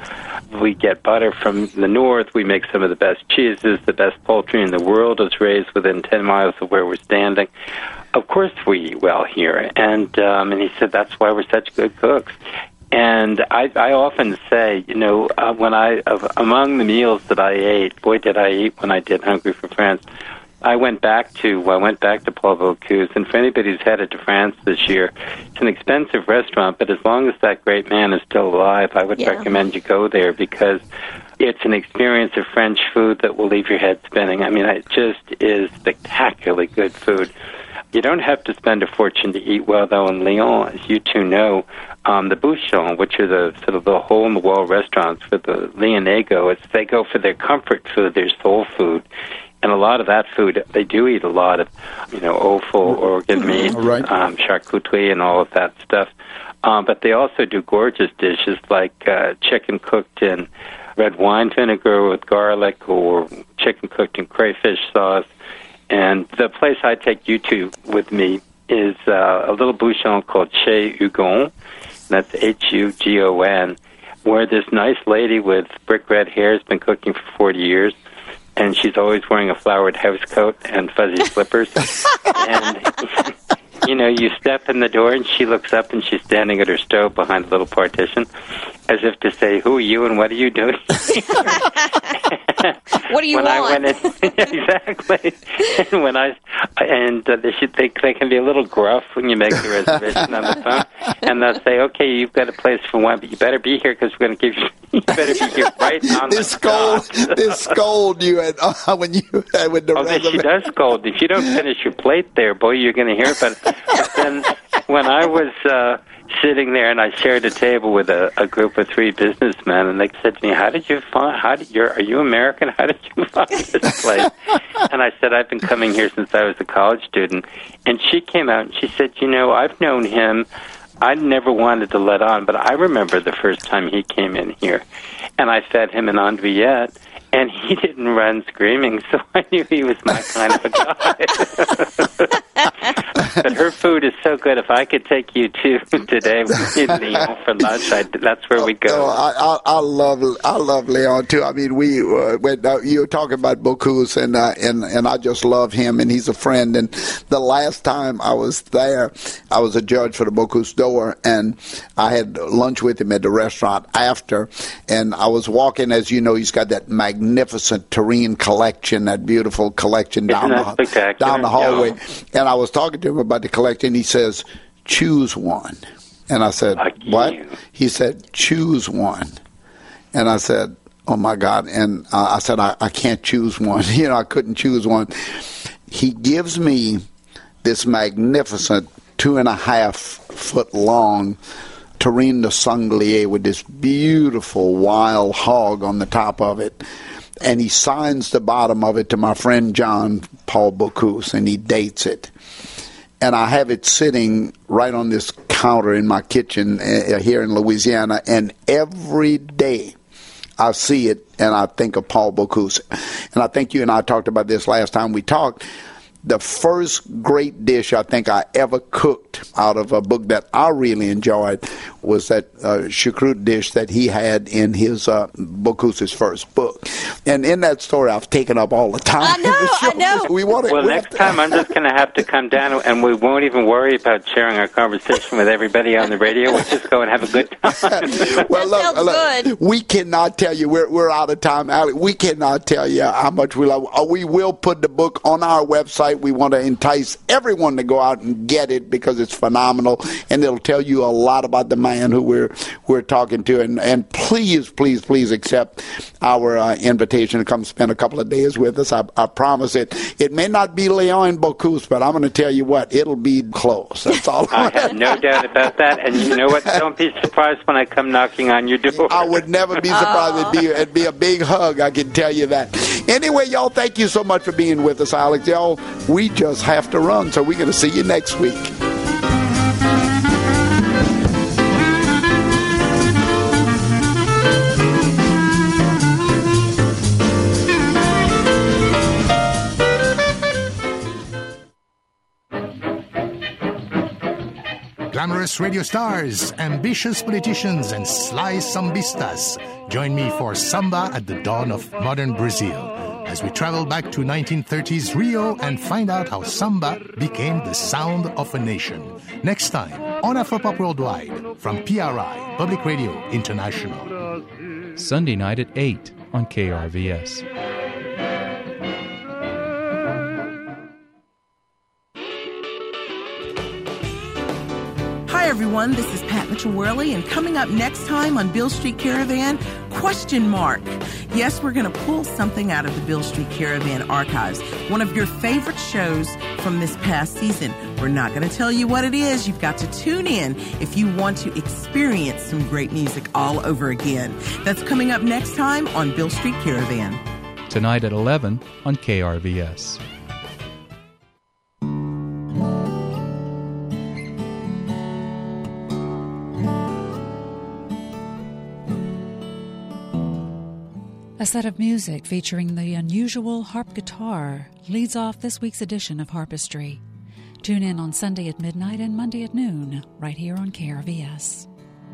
we get butter from the north. We make some of the best cheeses. The best poultry in the world is raised within ten miles of where we're standing. Of course we eat well here. And um, and he said, that's why we're such good cooks. And I, I often say, you know, uh, when I, of, among the meals that I ate, boy, did I eat when I did Hungry for France. I went back to I went back to Paul Bocuse, and for anybody who's headed to France this year, it's an expensive restaurant, but as long as that great man is still alive, I would yeah. recommend you go there, because it's an experience of French food that will leave your head spinning. I mean, it just is spectacularly good food. You don't have to spend a fortune to eat well, though. In Lyon, as you two know, um, the Bouchons, which are the sort of the hole-in-the-wall restaurants for the Lyonnais go, it's, they go for their comfort food, their soul food. And a lot of that food, they do eat a lot of, you know, offal, organ meat, right. um, charcuterie, and all of that stuff. Um, but they also do gorgeous dishes like uh, chicken cooked in red wine vinegar with garlic, or chicken cooked in crayfish sauce. And the place I take you to with me is uh, a little bouchon called Chez Hugon. That's H U G O N, where this nice lady with brick red hair has been cooking for forty years. And she's always wearing a flowered housecoat and fuzzy slippers. And, you know, you step in the door and she looks up and she's standing at her stove behind a little partition, as if to say, who are you and what are you doing? What do you when want? I went in, exactly. And when I and uh, they should they, they can be a little gruff when you make the reservation on the phone, and they'll say, "Okay, you've got a place for one, but you better be here because we're going to give you. You better be here right on they the scold, spot." They scold you at, uh, when you uh, with the oh, reservation. She does scold. If you don't finish your plate there, boy, you're going to hear about it. But then when I was uh, sitting there and I shared a table with a, a group of three businessmen, and they said to me, "How did you find? How did you? Are you American? How did you find this place?" And I said, "I've been coming here since I was a college student." And she came out and she said, "You know, I've known him. I never wanted to let on, but I remember the first time he came in here, and I fed him an andouillette, and he didn't run screaming, so I knew he was my kind of a guy." But her food is so good. If I could take you to today in Lyon for lunch, I'd, that's where we go. Oh, I, I, I love I love Lyon too. I mean, we uh, when uh, you were talking about Bocuse, and uh, and and I just love him, and he's a friend. And the last time I was there, I was a judge for the Bocuse d'Or, and I had lunch with him at the restaurant after. And I was walking, as you know, he's got that magnificent Terrine collection, that beautiful collection down the, down the hallway. Yeah. And I was talking to him about the collection. He says, "Choose one." And I said, "What?" He said, "Choose one." And I said, "Oh, my God." And uh, I said, I, I can't choose one. You know, I couldn't choose one. He gives me this magnificent two and a half foot long Terrine de Sanglier with this beautiful wild hog on the top of it. And he signs the bottom of it to my friend John Paul Bocuse, and he dates it. And I have it sitting right on this counter in my kitchen uh, here in Louisiana, and every day I see it and I think of Paul Bocuse. And I think you and I talked about this last time we talked. The first great dish I think I ever cooked out of a book that I really enjoyed was that uh, choucroute dish that he had in his uh, Bocuse's first book. And in that story, I've taken up all the time. I know, I know. We want to, well, we next to, time I'm just going to have to come down, and we won't even worry about sharing our conversation with everybody on the radio. We'll just go and have a good time. Well, that look, sounds look, good. We cannot tell you. We're we're out of time, Alex. We cannot tell you how much we love. Uh, we will put the book on our website. We want to entice everyone to go out and get it because it's phenomenal, and it'll tell you a lot about the man who we're we're talking to. And, and please, please, please accept our uh, invitation to come spend a couple of days with us. I, I promise it. It may not be Lyon Bocuse, but I'm going to tell you what, it'll be close. That's all. I have no doubt about that. And you know what? Don't be surprised when I come knocking on your door. I would never be surprised. It'd be, it'd be a big hug, I can tell you that. Anyway, y'all, thank you so much for being with us, Alex. Y'all, we just have to run, so we're going to see you next week. Glamorous radio stars, ambitious politicians, and sly sambistas. Join me for Samba at the Dawn of Modern Brazil as we travel back to nineteen thirties Rio and find out how samba became the sound of a nation. Next time on Afropop Worldwide from P R I, Public Radio International. Sunday night at eight on K R V S. Hi, everyone. This is Pat Mitchell-Worley, and coming up next time on Beale Street Caravan, question mark. Yes, we're going to pull something out of the Beale Street Caravan archives, one of your favorite shows from this past season. We're not going to tell you what it is. You've got to tune in if you want to experience some great music all over again. That's coming up next time on Beale Street Caravan. Tonight at eleven on K R V S. A set of music featuring the unusual harp guitar leads off this week's edition of Harpistry. Tune in on Sunday at midnight and Monday at noon, right here on K R V S.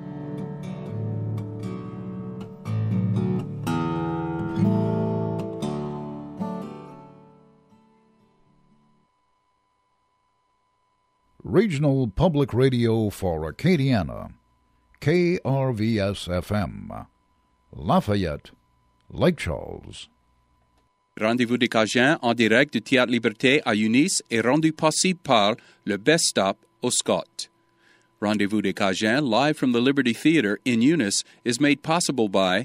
Regional Public Radio for Acadiana, K R V S F M, Lafayette, Lake Charles. Rendez-vous des Cajuns en direct du Théâtre Liberté à Eunice est rendu possible par le Best Stop au Scott. Rendez-vous des Cajuns live from the Liberty Theater in Eunice is made possible by